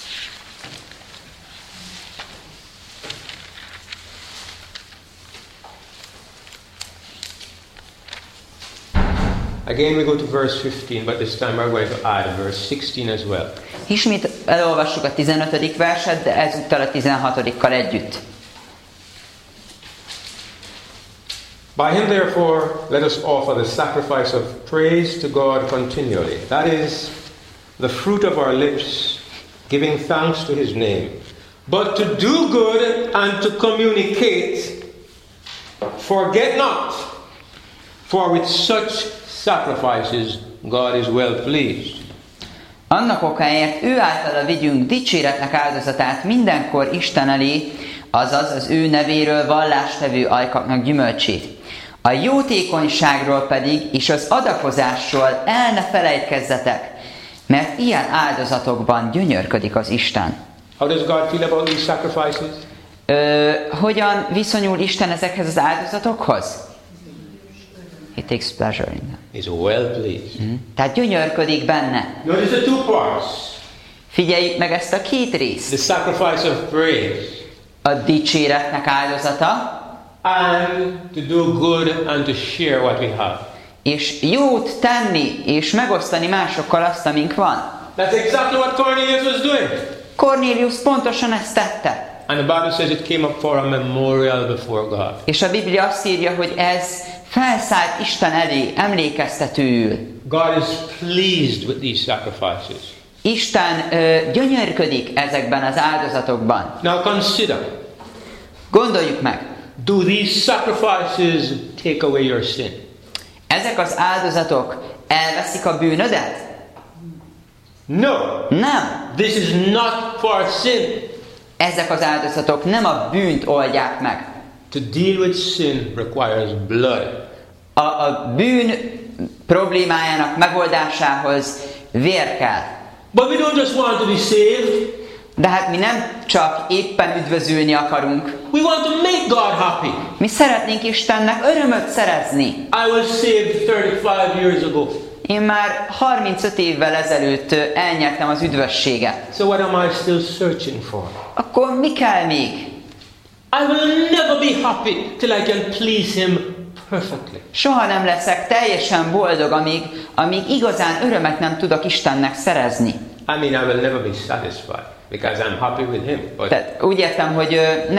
Again we go to verse 15, but this time we're going to add verse 16 as well. Ismét elolvassuk a 15. verset, de ezúttal a 16-kal együtt. By him therefore let us offer the sacrifice of praise to God continually. That is the fruit of our lips, giving thanks to his name. But to do good and to communicate, forget not, for with such sacrifices God is well pleased. Annak okáért ő általa vigyünk dicséretnek áldozatát mindenkor Isten elé, azaz az ő nevéről vallástevő ajkaknak gyümölcsét. A jótékonyságról pedig és az adakozásról el ne felejtkezzetek, mert ilyen áldozatokban gyönyörködik az Isten. How does God feel about these sacrifices? Hogyan viszonyul Isten ezekhez az áldozatokhoz? He takes pleasure in them. He's well pleased. Tehát gyönyörködik benne. Notice the two parts. Figyeljük meg ezt a két részt. The sacrifice of praise. A dicséretnek áldozata. And to do good and to share what we have. És jót tenni és megosztani másokkal azt, amink van. That's exactly what Cornelius was doing. Cornelius pontosan ezt tette. And the Bible says it came up for a memorial before God. És a Biblia azt írja, hogy ez felszállt Isten elé emlékeztetőül. God is pleased with these sacrifices. Isten gyönyörködik ezekben az áldozatokban. Now consider. Gondoljuk meg, Do these sacrifices take away your sin? ezek az áldozatok elveszik a bűnödet? No. Nem. This is not for sin. Ezek az áldozatok nem a bűnt oldják meg. To deal with sin requires blood. A bűn problémájának megoldásához vér kell. But we don't just want to be saved. De hát mi nem csak éppen üdvözülni akarunk. We want to make God happy. Mi szeretnénk Istennek örömöt szerezni. I was saved 35 years ago. Én már 35 évvel ezelőtt elnyertem az üdvösséget. So what am I still searching for? Akkor mi kell még? I will never be happy till I can please Him perfectly. Soha nem leszek teljesen boldog, amíg igazán örömet nem tudok Istennek szerezni. I mean, I will never be satisfied because I'm happy with Him. But Tehát úgy értem, hogy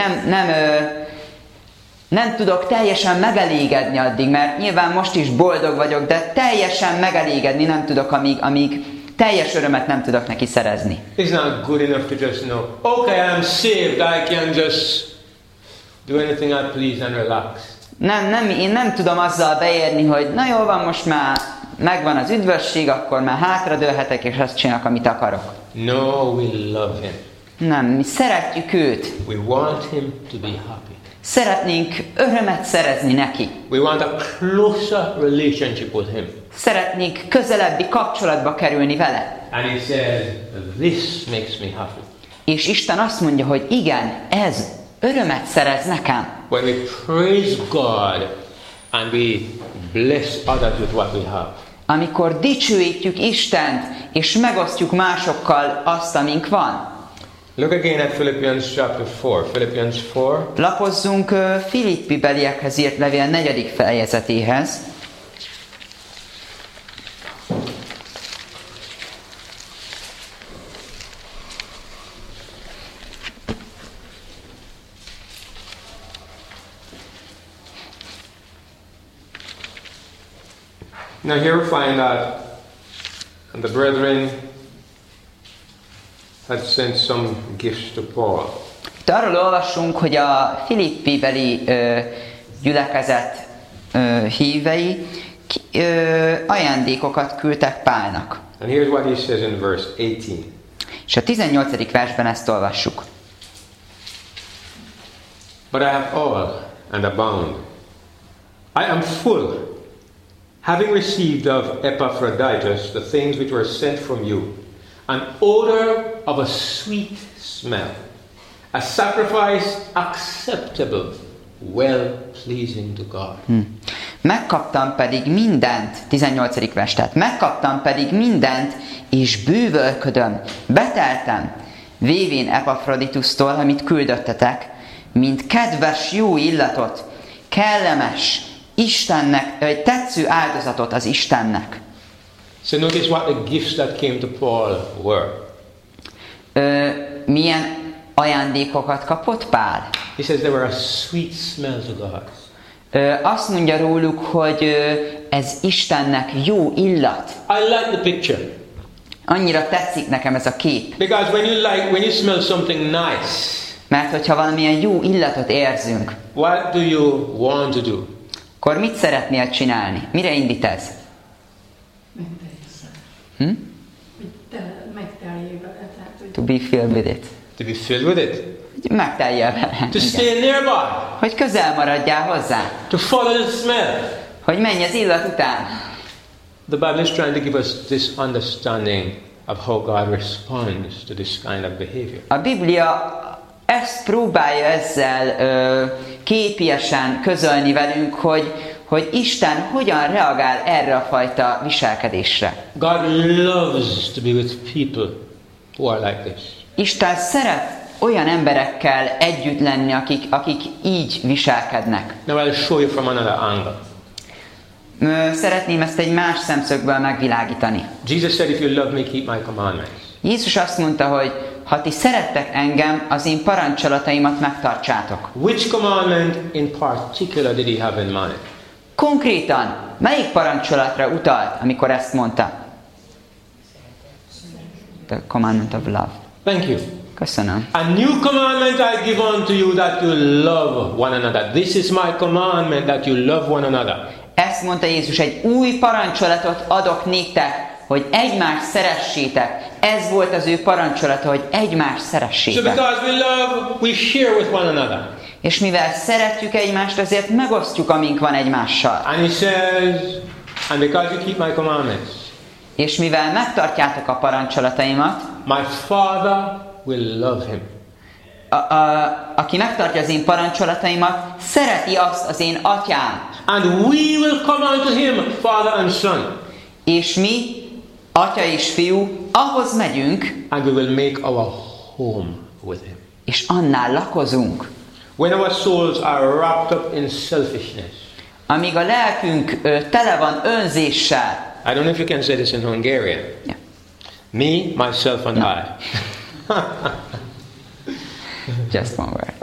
nem tudok teljesen megelégedni addig, mert nyilván most is boldog vagyok, de teljesen megelégedni nem tudok, amíg teljes örömet nem tudok neki szerezni. it's not good enough to just know, okay, I'm saved, I can just do anything I please and relax. Én nem tudom azzal beérni, hogy na jól van, most már megvan az üdvösség, akkor már hátradőlhetek, és azt csinálok, amit akarok. No, we love Him. Nem, mi szeretjük őt. We want Him to be happy. Szeretnénk örömet szerezni neki. We want a closer relationship with Him. Szeretnénk közelebbi kapcsolatba kerülni vele. And He says, this makes me happy. És Isten azt mondja, hogy igen, ez örömet szerez nekem. When we praise God and we bless others with what we have. Amikor dicsőítjük Istent, és megosztjuk másokkal azt, amink van. Look again at Philippians chapter 4. Philippians 4. Lapozzunk Filippi beliekhez írt levél 4. fejezetéhez. Now here we find that the brethren had sent some gifts to Paul. Itt arról olvasunk, hogy a Filippi beli gyülekezet hívei ajándékokat küldtek Pálnak. And here's what he says in verse 18. És a 18. versben ezt olvassuk. But I have all and abound. I am full, having received of Epaphroditus the things which were sent from you, an odor of a sweet smell, a sacrifice acceptable, well-pleasing to God. Megkaptam pedig mindent, 18. vers, tehát megkaptam pedig mindent, és bűvölködöm, beteltem, vévén Epaphroditus-tól, amit küldöttetek, mint kedves jó illatot, kellemes, Istennek, vagy tetsző áldozatot az Istennek. So notice what the gifts that came to Paul were. Milyen ajándékokat kapott Pál? He says they were a sweet smell to God. Azt mondja róluk, hogy ez Istennek jó illat. I like the picture. Annyira tetszik nekem ez a kép. Because when you smell something nice, Mert hogyha valamilyen jó illatot érzünk, what do you want to do? akkor mit szeretnél csinálni? Mire indít ez? Megteljél vele, tehát, hogy... To be filled with it. To be filled with it. Hogy megteljél vele. To stay nearby. Hogy közel maradjál hozzá. To follow the smell. Hogy menj az illat után. The Bible is trying to give us this understanding of how God responds to this kind of behavior. A Biblia ezt próbálja ezzel képiesen közölni velünk, hogy Isten hogyan reagál erre a fajta viselkedésre. God loves to be with people who are like this. Isten szeret olyan emberekkel együtt lenni, akik így viselkednek. Now I'll show you from another angle. Szeretném ezt egy más szemszögből megvilágítani. Jesus said, if you love me, keep my commandments. Jézus azt mondta, hogy ha ti szerettek engem, az én parancsolataimat megtartsátok. Which commandment in particular did he have in mind? Konkrétan, melyik parancsolatra utalt, amikor ezt mondta? The commandment of love. Thank you. Köszönöm. A new commandment I give unto you, that you love one another. This is my commandment, that you love one another. Ezt mondta Jézus, egy új parancsolatot adok néktek, hogy egymást szeressétek. Ez volt az ő parancsolata, hogy egymást So szeressétek. because we love, we share with one another. És mivel szeretjük egymást, ezért megosztjuk, amink van egymással. And he says, and because you keep my commandments, És mivel megtartjátok a parancsolataimat, my Father will love him. aki megtartja az én parancsolataimat, szereti azt az én atyám. And we will come unto him, Father and Son. És mi, atya és fiú, ahhoz megyünk, And we will make our home with him. és annál lakozunk. When our souls are wrapped up in selfishness. Amíg a lelkünk tele van önzéssel. I don't know if you can say this in Hungarian. Yeah. Me, myself and I. Just one word.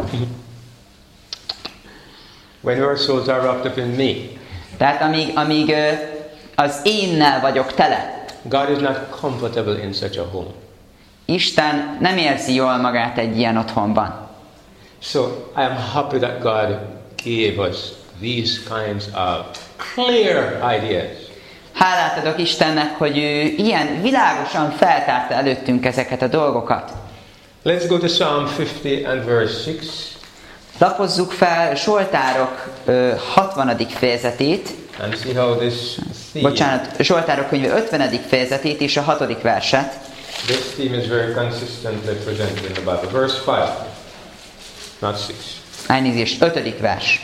When our souls are wrapped up in me. Tehát amíg az énnel vagyok tele. God is not comfortable in such a home. Isten nem érzi jól magát egy ilyen otthonban. So I am happy that God gave us these kinds of clear ideas. Hálát adok Istennek, hogy ő ilyen világosan feltárta előttünk ezeket a dolgokat. Let's go to Psalm 50 and verse 6. Lapozzuk fel Zsoltárok 60. fejezetét, And see how this theme, bocsánat, Zsoltárok könyve 50. fejezetét és a 6. verset. this theme is very consistently presented in the Bible. Verse 5, not 6. Elnézést, 5. vers.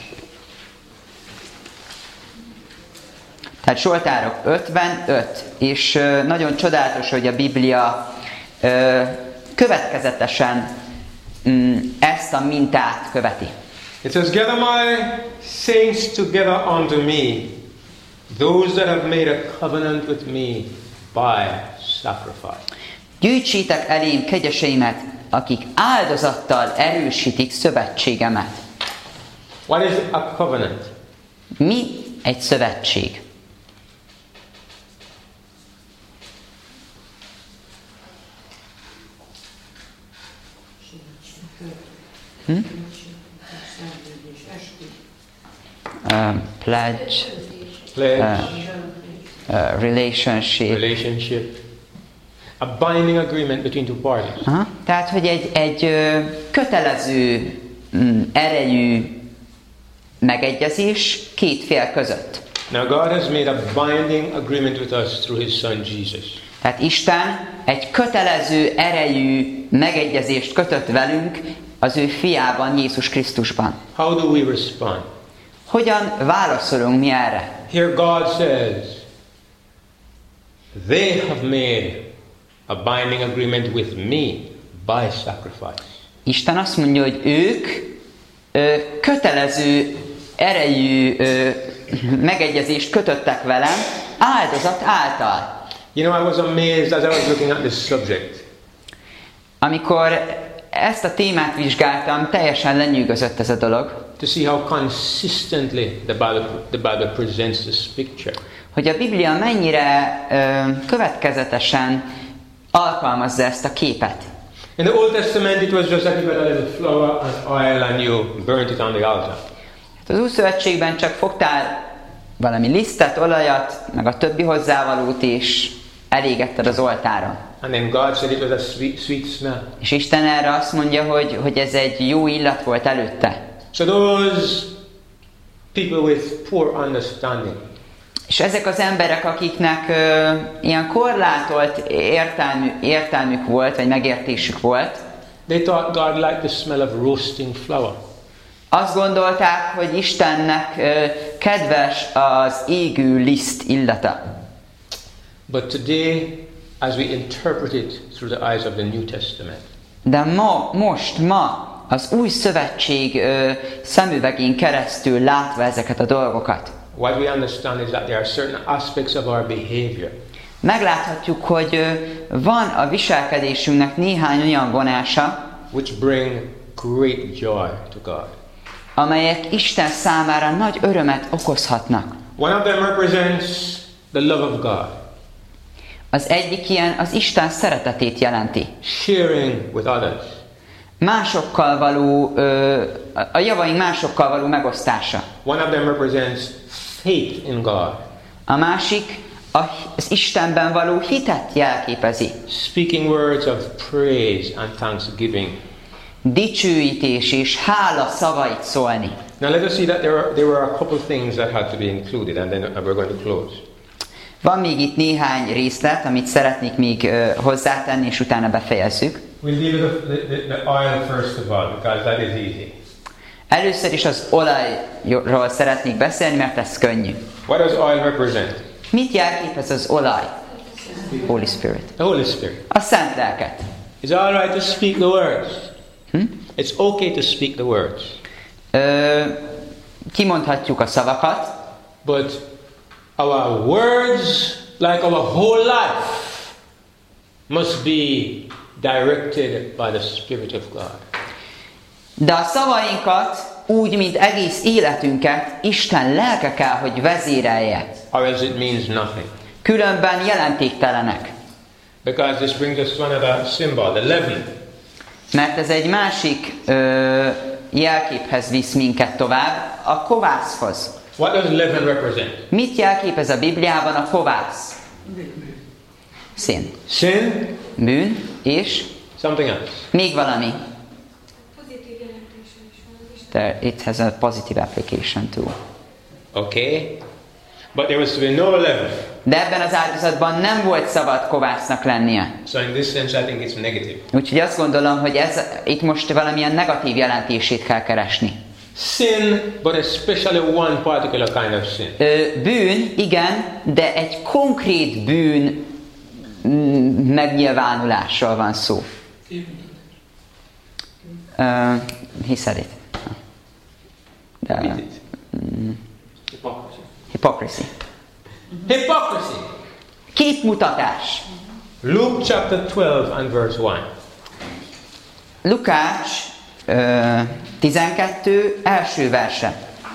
Tehát Zsoltárok 55, és nagyon csodálatos, hogy a Biblia következetesen ezt a mintát követi. It says, gather my saints together unto me, those that have made a covenant with me by sacrifice. Gyűjtsétek elém kegyeseimet, akik áldozattal erősítik szövetségemet. What is a covenant? Mi egy szövetség? Pledge, Pledge, relationship. relationship, a binding agreement between two parties. Aha. Tehát, hogy egy kötelező erejű megegyezés két fél között. Now God has made a binding agreement with us through His Son Jesus. Tehát Isten egy kötelező erejű megegyezést kötött velünk az ő fiában, Jézus Krisztusban. How do we respond? Hogyan válaszolunk mi erre? Here God says, they have made a binding agreement with me by sacrifice. Isten azt mondja, hogy ők kötelező erejű megegyezést kötöttek velem áldozat által. You know, I was amazed as I was looking at this subject. Amikor ezt a témát vizsgáltam, teljesen lenyűgözött ez a dolog. To see how consistently the Bible presents this picture. Hogy a Biblia mennyire következetesen alkalmazza ezt a képet. In the Old Testament it was just that you got a little flour and oil and you burnt it on the altar. Az Ószövetségben csak fogtál valami lisztet, olajat, meg a többi hozzávalót, és elégetted az oltáron. And then God said it was a sweet smell. És Isten erre azt mondja, hogy ez egy jó illat volt előtte. So those people with poor understanding, És ezek az emberek, akiknek ilyen korlátolt értelmük volt, vagy megértésük volt, they thought God liked the smell of roasting flour. azt gondolták, hogy Istennek kedves az égő liszt illata. But today, as we interpret it through the eyes of the New Testament, De ma az új szövetség szemüvegén keresztül látva ezeket a dolgokat, what we understand is that there are certain aspects of our behavior megláthatjuk, hogy van a viselkedésünknek néhány olyan vonása, which bring great joy to God. amelyek Isten számára nagy örömet okozhatnak. One of them represents the love of God, Az egyik ilyen az Isten szeretetét jelenti. sharing with others. másokkal való, a javaink másokkal való megosztása. One of them represents faith in God. A másik az Istenben való hitet jelképezi. Speaking words of praise and thanksgiving. Dicsőítés és hála szavait szólni. Now let us see that there were a couple things that had to be included, and then we're going to close. Van még itt néhány részlet, amit szeretnék még hozzátenni, és utána befejezzük. We'll deal with the oil first of all, because that is easy. Először is az olajról szeretnék beszélni, mert ez könnyű. What does oil represent? Mit jelképez az olaj? Holy Spirit. The Holy Spirit. A Szent Lelket. It's all right to speak the words. It's okay to speak the words. Kimondhatjuk a szavakat, But our words, like our whole life, must be directed by the Spirit of God. de a szavainkat, úgy, mint egész életünket, Isten lelke kell, hogy vezérelje. Or else it means nothing. Különben jelentéktelenek. Because this brings us to another symbol, the leaven. Mert ez egy másik jelképhez visz minket tovább, a kovászhoz. What does leaven represent? Mit jelképez a Bibliában a kovász? Szín. Sin, Bűn és something else. még valami. Pozitív jelentése is van. There, it has a positive application too. Okay? But there was to be no leaven. De ebben az áldozatban nem volt szabad kovásznak lennie. So in this sense I think it's negative. Úgyhogy azt gondolom, hogy itt most valamilyen negatív jelentését kell keresni. Sin, but especially one particular kind of sin. Bűn, igen, de egy konkrét bűn megnyilvánulásról van szó. He said it. Repeat it. Hypocrisy. Hypocrisy. Hypocrisy. Képmutatás. Luke chapter 12 and verse 1. Lukács 12. első verse.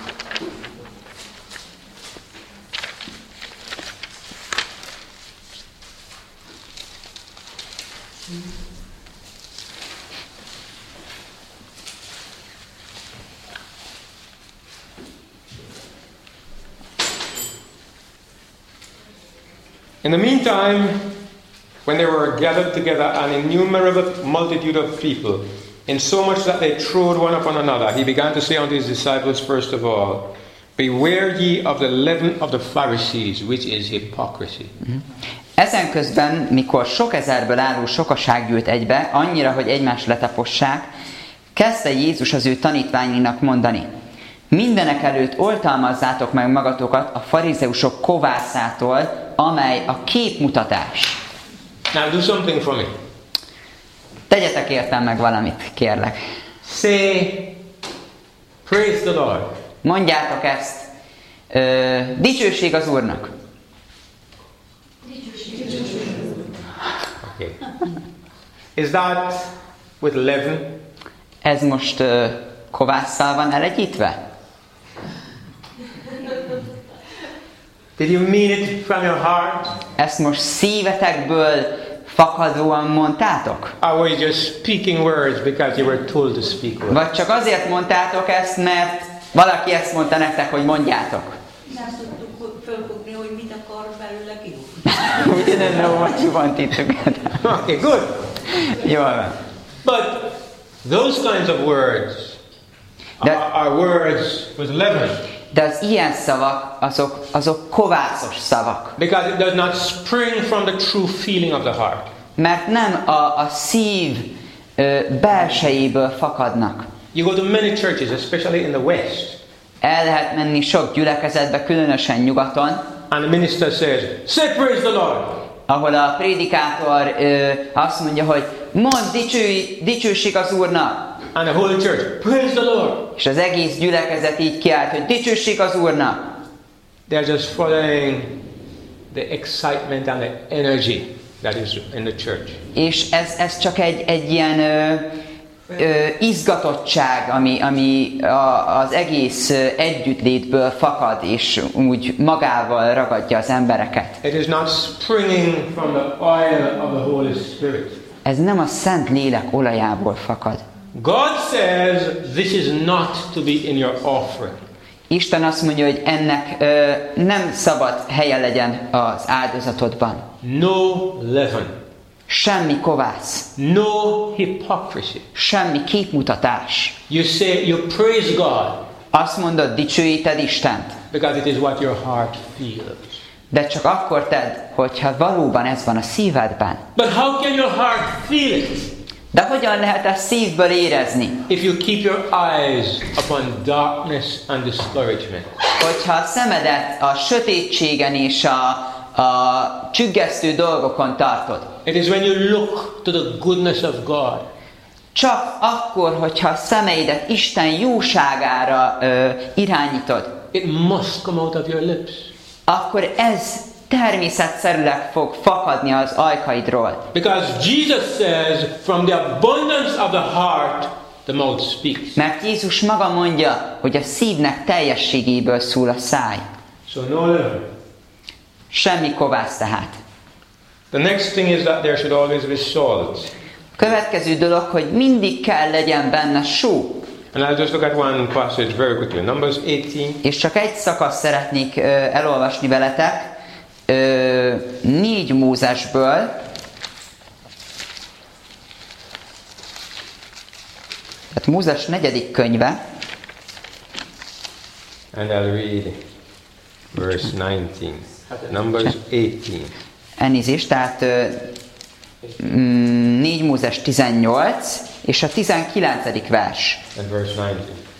In the meantime, when they were gathered together an innumerable multitude of people, insomuch that they trod one upon another, he began to say unto his disciples first of all, beware ye of the leaven of the Pharisees, which is hypocrisy. Ezen közben, mikor sok ezerből álló sokaság gyűlt egybe, annyira, hogy egymást letapossák, kezdte Jézus az ő tanítványainak mondani: mindenek előtt oltalmazzátok meg magatokat a farizeusok kovászától, amely a képmutatás. Now do something for me. Tegyetek értem meg valamit, kérlek. Say, praise the Lord. Mondjátok ezt. Dicsőség az Úrnak. Okay. Is that with leaven? Ez most kovásszal van elegyítve? Did you mean it from your heart? Ezt most szívetekből fakadóan mondtátok? Or were you just speaking words because you were told to speak words? Vagy csak azért mondtátok ezt, mert valaki ezt mondta nektek, hogy mondjátok? Nem tudtuk fölfogni, hogy mit akar belőle ki. We didn't know what you wanted to get. Okay, good. Jól van. But those kinds of words are words with leaven. De az ilyen szavak, azok kovászos szavak. Because it does not spring from the true feeling of the heart. Mert nem a szív belsejéből fakadnak. You go to many churches, especially in the West, El lehet menni sok gyülekezetbe, különösen nyugaton, and the minister says, say praise the Lord. ahol a prédikátor azt mondja, hogy mondd dicsőség az Úrnak. And the whole church, praise the Lord. És az egész gyülekezet így kiált, hogy dicsőség az Úrnak. They're just following the excitement and the energy that is in the church. És ez csak egy ilyen izgatottság, ami az egész együttlétből fakad, és úgy magával ragadja az embereket. It is not springing from the oil of the Holy Spirit. Ez nem a Szent Lélek olajából fakad. God says this is not to be in your offering. Isten azt mondja, hogy ennek nem szabad helye legyen az áldozatodban. No leaven. Semmi kovász. No hypocrisy. Semmi képmutatás. You praise God. Azt mondod, dicsőíted Istent. Because it is what your heart feels. De csak akkor tedd, hogyha valóban ez van a szívedben. But how can your heart feel it? De hogyan lehet ezt szívből érezni? If you keep your eyes upon darkness and discouragement. Hogyha a szemedet a sötétségen és a csüggesztő dolgokon tartod. It is when you look to the goodness of God. Csak akkor, hogyha a szemeidet Isten jóságára irányítod. It must come out of your lips. Akkor ez természetszerűleg fog fakadni az ajkaidról. Because Jesus says, from the abundance of the heart, the mouth speaks. Mert Jézus maga mondja, hogy a szívnek teljességéből szól a száj. So no leaven. Semmi kovász tehát. The next thing is that there should always be salt. A következő dolog, hogy mindig kell legyen benne só. And I'll just look at one passage very quickly. Numbers 18. És csak egy szakasz szeretnék elolvasni veletek. 4 Mózesből. Tehát Mózes 4. könyve. And I'll read verse 19. Numbers 18. Elnézést, tehát 4 Mózes 18 és a 19. vers. And verse 19.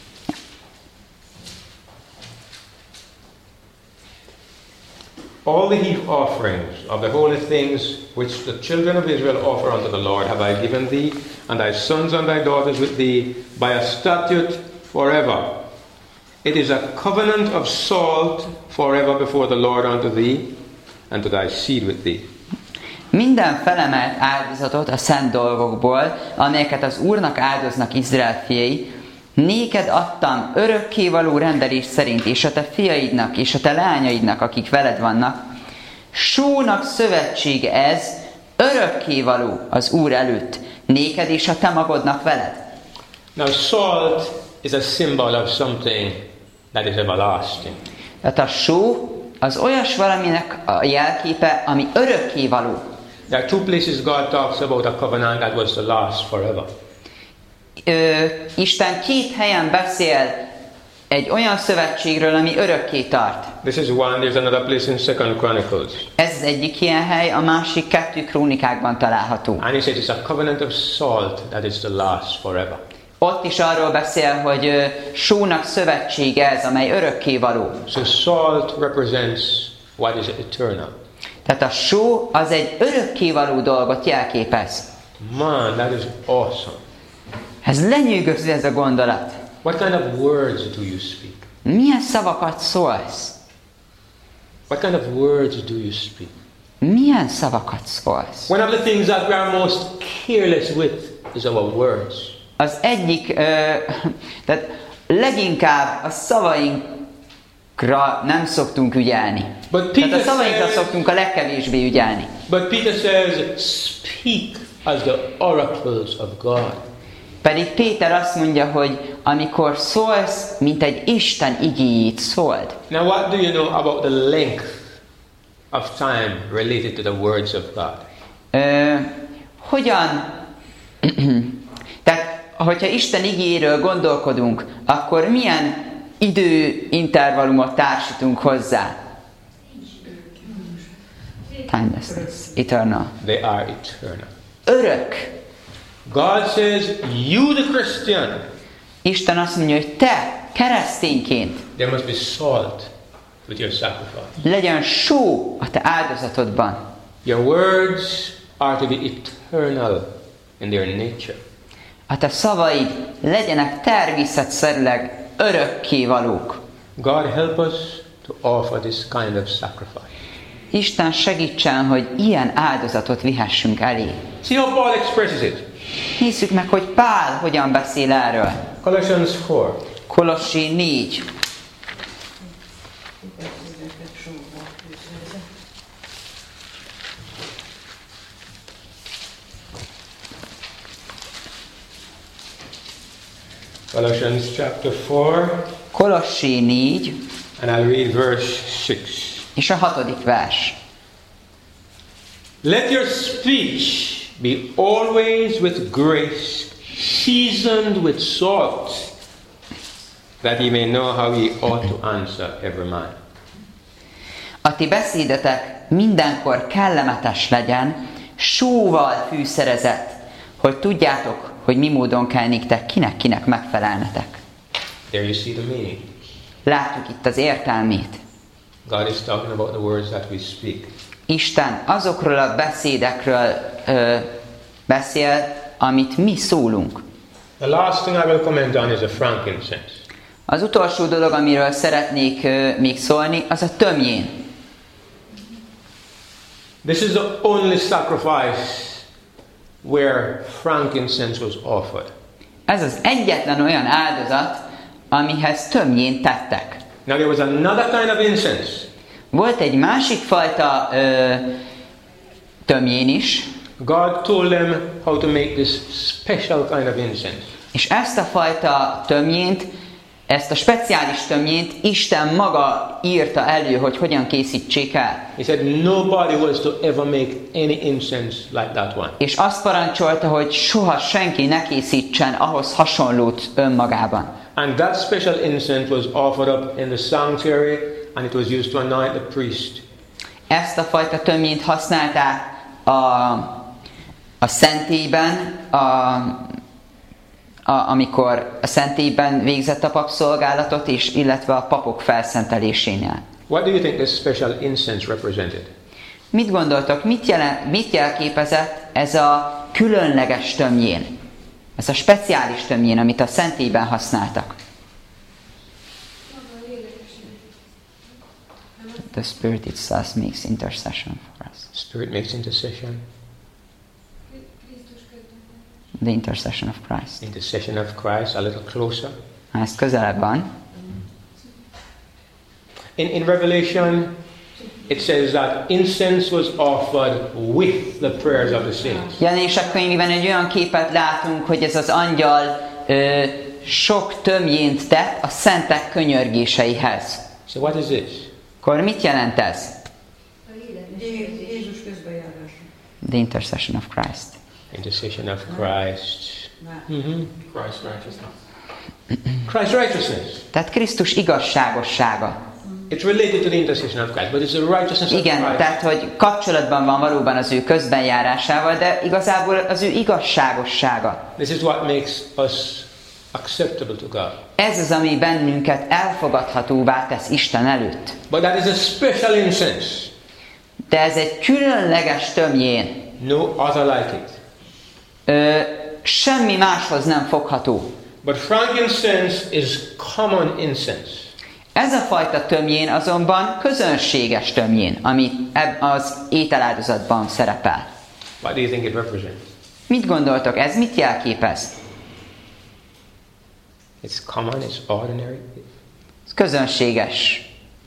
All the heap offerings of the holy things which the children of Israel offer unto the Lord have I given thee, and thy sons and thy daughters with thee, by a statute forever. It is a covenant of salt forever before the Lord unto thee, and to thy seed with thee. Minden felemelt áldozatot a szent dolgokból, amelyeket az Úrnak áldoznak Izrael fiai, néked adtam örökkévaló rendelés szerint, és a te fiaidnak, és a te lányaidnak, akik veled vannak. Sónak szövetsége ez, örökkévaló az Úr előtt, néked és a te magodnak veled. Now salt is a symbol of something that is everlasting. Tehát a só az olyas valaminek a jelképe, ami örökkévaló. There are two places God talks about a covenant that was to last forever. Isten 2 helyen beszél egy olyan szövetségről, ami örökké tart. This is one, there's another place in 2 Chronicles. Ez az egyik ilyen hely, a másik 2 Krónikákban található. And he says it's a covenant of salt that is to last forever. Ott is arról beszél, hogy sónak szövetsége ez, amely örökkévaló. So salt represents what is eternal. Tehát a só az egy örökkévaló dolgot jelképez. Man, that is awesome. Ez lenyűgöző ez a gondolat. What kind of words do you speak? Milyen szavakat szólsz? What kind of words do you speak? Milyen szavakat szólsz? One of the things that we are most careless with is our words. Az egyik, tehát leginkább a szavainkra nem szoktunk ügyelni. Tehát a szavainkra szoktunk a legkevésbé ügyelni. But Peter says, speak as the oracles of God. Pedig Péter azt mondja, hogy amikor szólsz, mint egy Isten igéjét szóld. Now what do you know about the length of time related to the words of God? Hogyan? Tehát, hogyha Isten igéjéről gondolkodunk, akkor milyen időintervallumot társítunk hozzá? Timelessness, eternal. They are eternal. Örök. God says, you the Christian, Isten azt mondja, hogy te, keresztényként, there must be salt with your sacrifice. legyen só a te áldozatodban. Your words are to be eternal in their nature. A te szavaid legyenek természetszerűleg örökkévalók. God help us to offer this kind of sacrifice. Isten segítsen, hogy ilyen áldozatot vihessünk elé. See how Paul expresses it. Nézzük meg, hogy Pál hogyan beszél erről. Colossians 4. Kolossi 4. Colossians chapter 4, Kolossi 4, and I'll read verse 6. és a 6. vers. Let your speech be always with grace, seasoned with salt, that ye may know how ye ought to answer every man. A ti beszédetek mindenkor kellemetes legyen, sóval fűszerezett, hogy tudjátok, hogy mi módon kell néktek kinek megfelelnetek. There you see the meaning. Látjuk itt az értelmét. God is talking about the words that we speak. Isten azokról a beszédekről beszél, amit mi szólunk. The last thing I will comment on is a frankincense. Az utolsó dolog, amiről szeretnék még szólni, az a tömjén. This is the only sacrifice where frankincense was offered. Ez az egyetlen olyan áldozat, amihez tömjén tettek. Now there was another kind of incense. Volt egy másik fajta tömjén is, God told them how to make this special kind of incense. és ezt a fajta tömjént, ezt a speciális tömjént Isten maga írta elő, hogy hogyan készítsék el. He said nobody was to ever make any incense like that one. És azt parancsolta, hogy soha senki ne készítsen ahhoz hasonlót önmagában. And that special incense was offered up in the sanctuary, and it was used to anoint the priest. Ezt a fajta tömjént használták a szentélyben, amikor a szentélyben végzett a papszolgálatot, és illetve a papok felszentelésénél. What do you think this special incense represented? Mit gondoltok, mit jelképezett ez a különleges tömjén? Ez a speciális tömjén, amit a szentélyben használtak. Maga a lélekesen. The Spirit itself makes intercession for us. Spirit makes intercession. Krisztus közben. The intercession of Christ. Intercession of Christ, a little closer. Ha ez közelebb van, In Revelation, it says that incense was offered with the prayers of the saints. Jelenések könyvében egy olyan képet látunk, hogy ez az angyal sok tömjént tett a szentek könyörgéseihez. So what is this? Akkor mit jelent ez? Jézus közbejárása. The intercession of Christ. Intercession of Christ. Christ's righteousness. Christ's righteousness. Tehát Krisztus igazságossága. It's related to the intercession of Christ, but it's the righteousness of Igen, Christ. tehát hogy kapcsolatban van valóban az ő közbenjárásával, de igazából az ő igazságossága. This is what makes us acceptable to God. Ez az, ami bennünket elfogadhatóvá tesz Isten előtt. But that is a special incense. De ez egy különleges tömjén. No other like it. Semmi máshoz nem fogható. But frankincense is common incense. Ez a fajta tömjén azonban közönséges tömjén, ami az ételáldozatban szerepel. What do you think it represents? Mit gondoltok, ez mit jelképez? It's common, it's ordinary. Ez közönséges.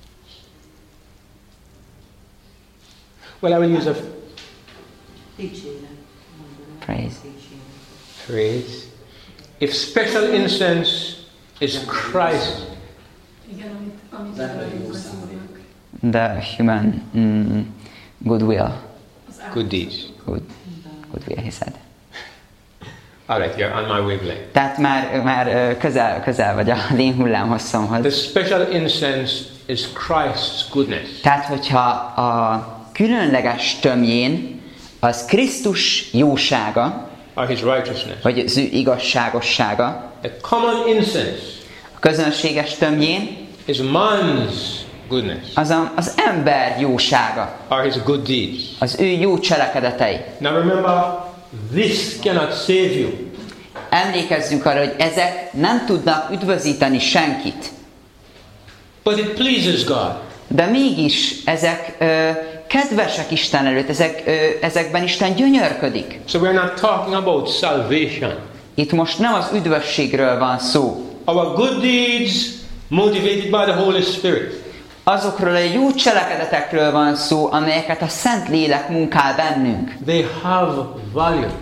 Well, I will use a Dicséret. Praise. phrase. If special incense is Christ, Igen, amit akarunk az Úrnak. The human goodwill. good deeds. Goodwill, he said. All right, you're on my wavelength. Tehát már közel vagy az én hullámhosszomhoz. The special incense is Christ's goodness. Tehát, hogyha a különleges tömjén az Krisztus jósága, Or his righteousness. vagy az ő igazságossága, The common incense a közönséges tömjén is man's goodness. az ember jósága, Or his good deeds. az ő jó cselekedetei. Now remember, this cannot save you. Emlékezzünk arra, hogy ezek nem tudnak üdvözíteni senkit. But it pleases God. De mégis ezek kedvesek Isten előtt, ezekben Isten gyönyörködik. So we're not talking about salvation. Itt most nem az üdvösségről van szó. Our good deeds motivated by the Holy Spirit. Azokról a jó cselekedetekről van szó, amelyeket a Szent Lélek munkál bennünk. They have value.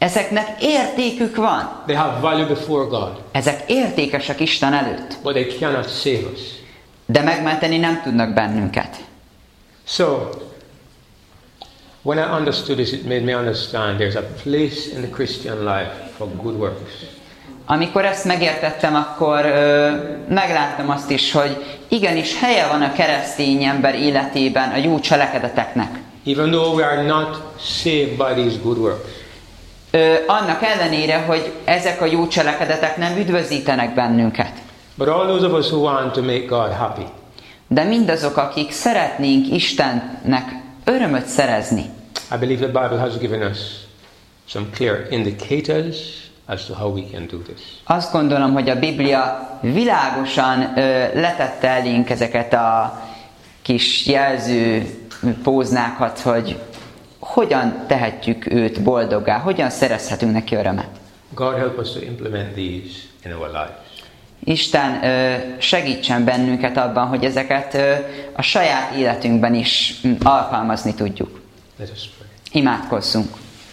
Ezeknek értékük van. They have value before God. Ezek értékesek Isten előtt. But they cannot save us. De megmenteni nem tudnak bennünket. So, when I understood this, it made me understand there's a place in the Christian life for good works. Amikor ezt megértettem, akkor megláttam azt is, hogy igenis helye van a keresztény ember életében a jó cselekedeteknek. Even though we are not saved by these good works. Annak ellenére, hogy ezek a jó cselekedetek nem üdvözítenek bennünket. But all those of us who want to make God happy. De mindazok, akik szeretnénk Istennek örömöt szerezni. I believe the Bible has given us some clear indicators as to how we can do this. Azt gondolom, hogy a Biblia világosan letette elénk ezeket a kis jelző póznákat, hogy hogyan tehetjük őt boldoggá, hogyan szerezhetünk neki örömet. God help us to implement these in our lives. Isten segítsen bennünket abban, hogy ezeket a saját életünkben is alkalmazni tudjuk. Let us pray. Imádkozzunk!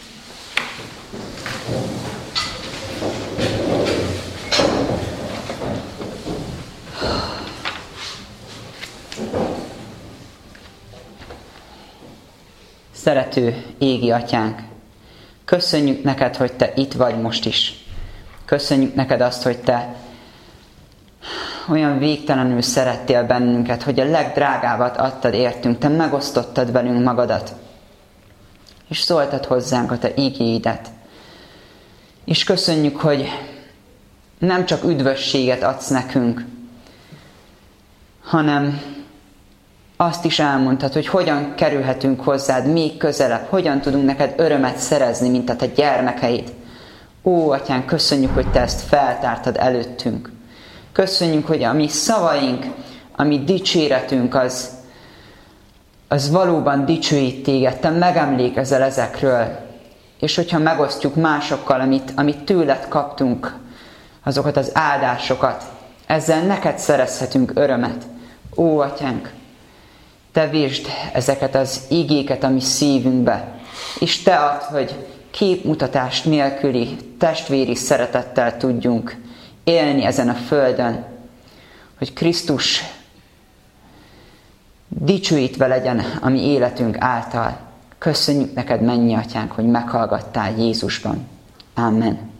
Szerető égi atyánk, köszönjük neked, hogy te itt vagy most is. Köszönjük neked azt, hogy te olyan végtelenül szerettél bennünket, hogy a legdrágábbat adtad értünk, te megosztottad velünk magadat. És szóltad hozzánk a te ígéidet. És köszönjük, hogy nem csak üdvösséget adsz nekünk, hanem azt is elmondtad, hogy hogyan kerülhetünk hozzád még közelebb, hogyan tudunk neked örömet szerezni, mint a te gyermekeid. Ó, atyánk, köszönjük, hogy te ezt feltártad előttünk. Köszönjük, hogy a mi szavaink, a mi dicséretünk az valóban dicsőít téged. Te megemlékezel ezekről. És hogyha megosztjuk másokkal, amit tőled kaptunk, azokat az áldásokat, ezzel neked szerezhetünk örömet. Ó, atyánk, te vésd ezeket az igéket a mi szívünkbe, és te add, hogy képmutatás nélküli testvéri szeretettel tudjunk élni ezen a földön, hogy Krisztus dicsőítve legyen a mi életünk által. Köszönjük neked, mennyi atyánk, hogy meghallgattál Jézusban. Amen.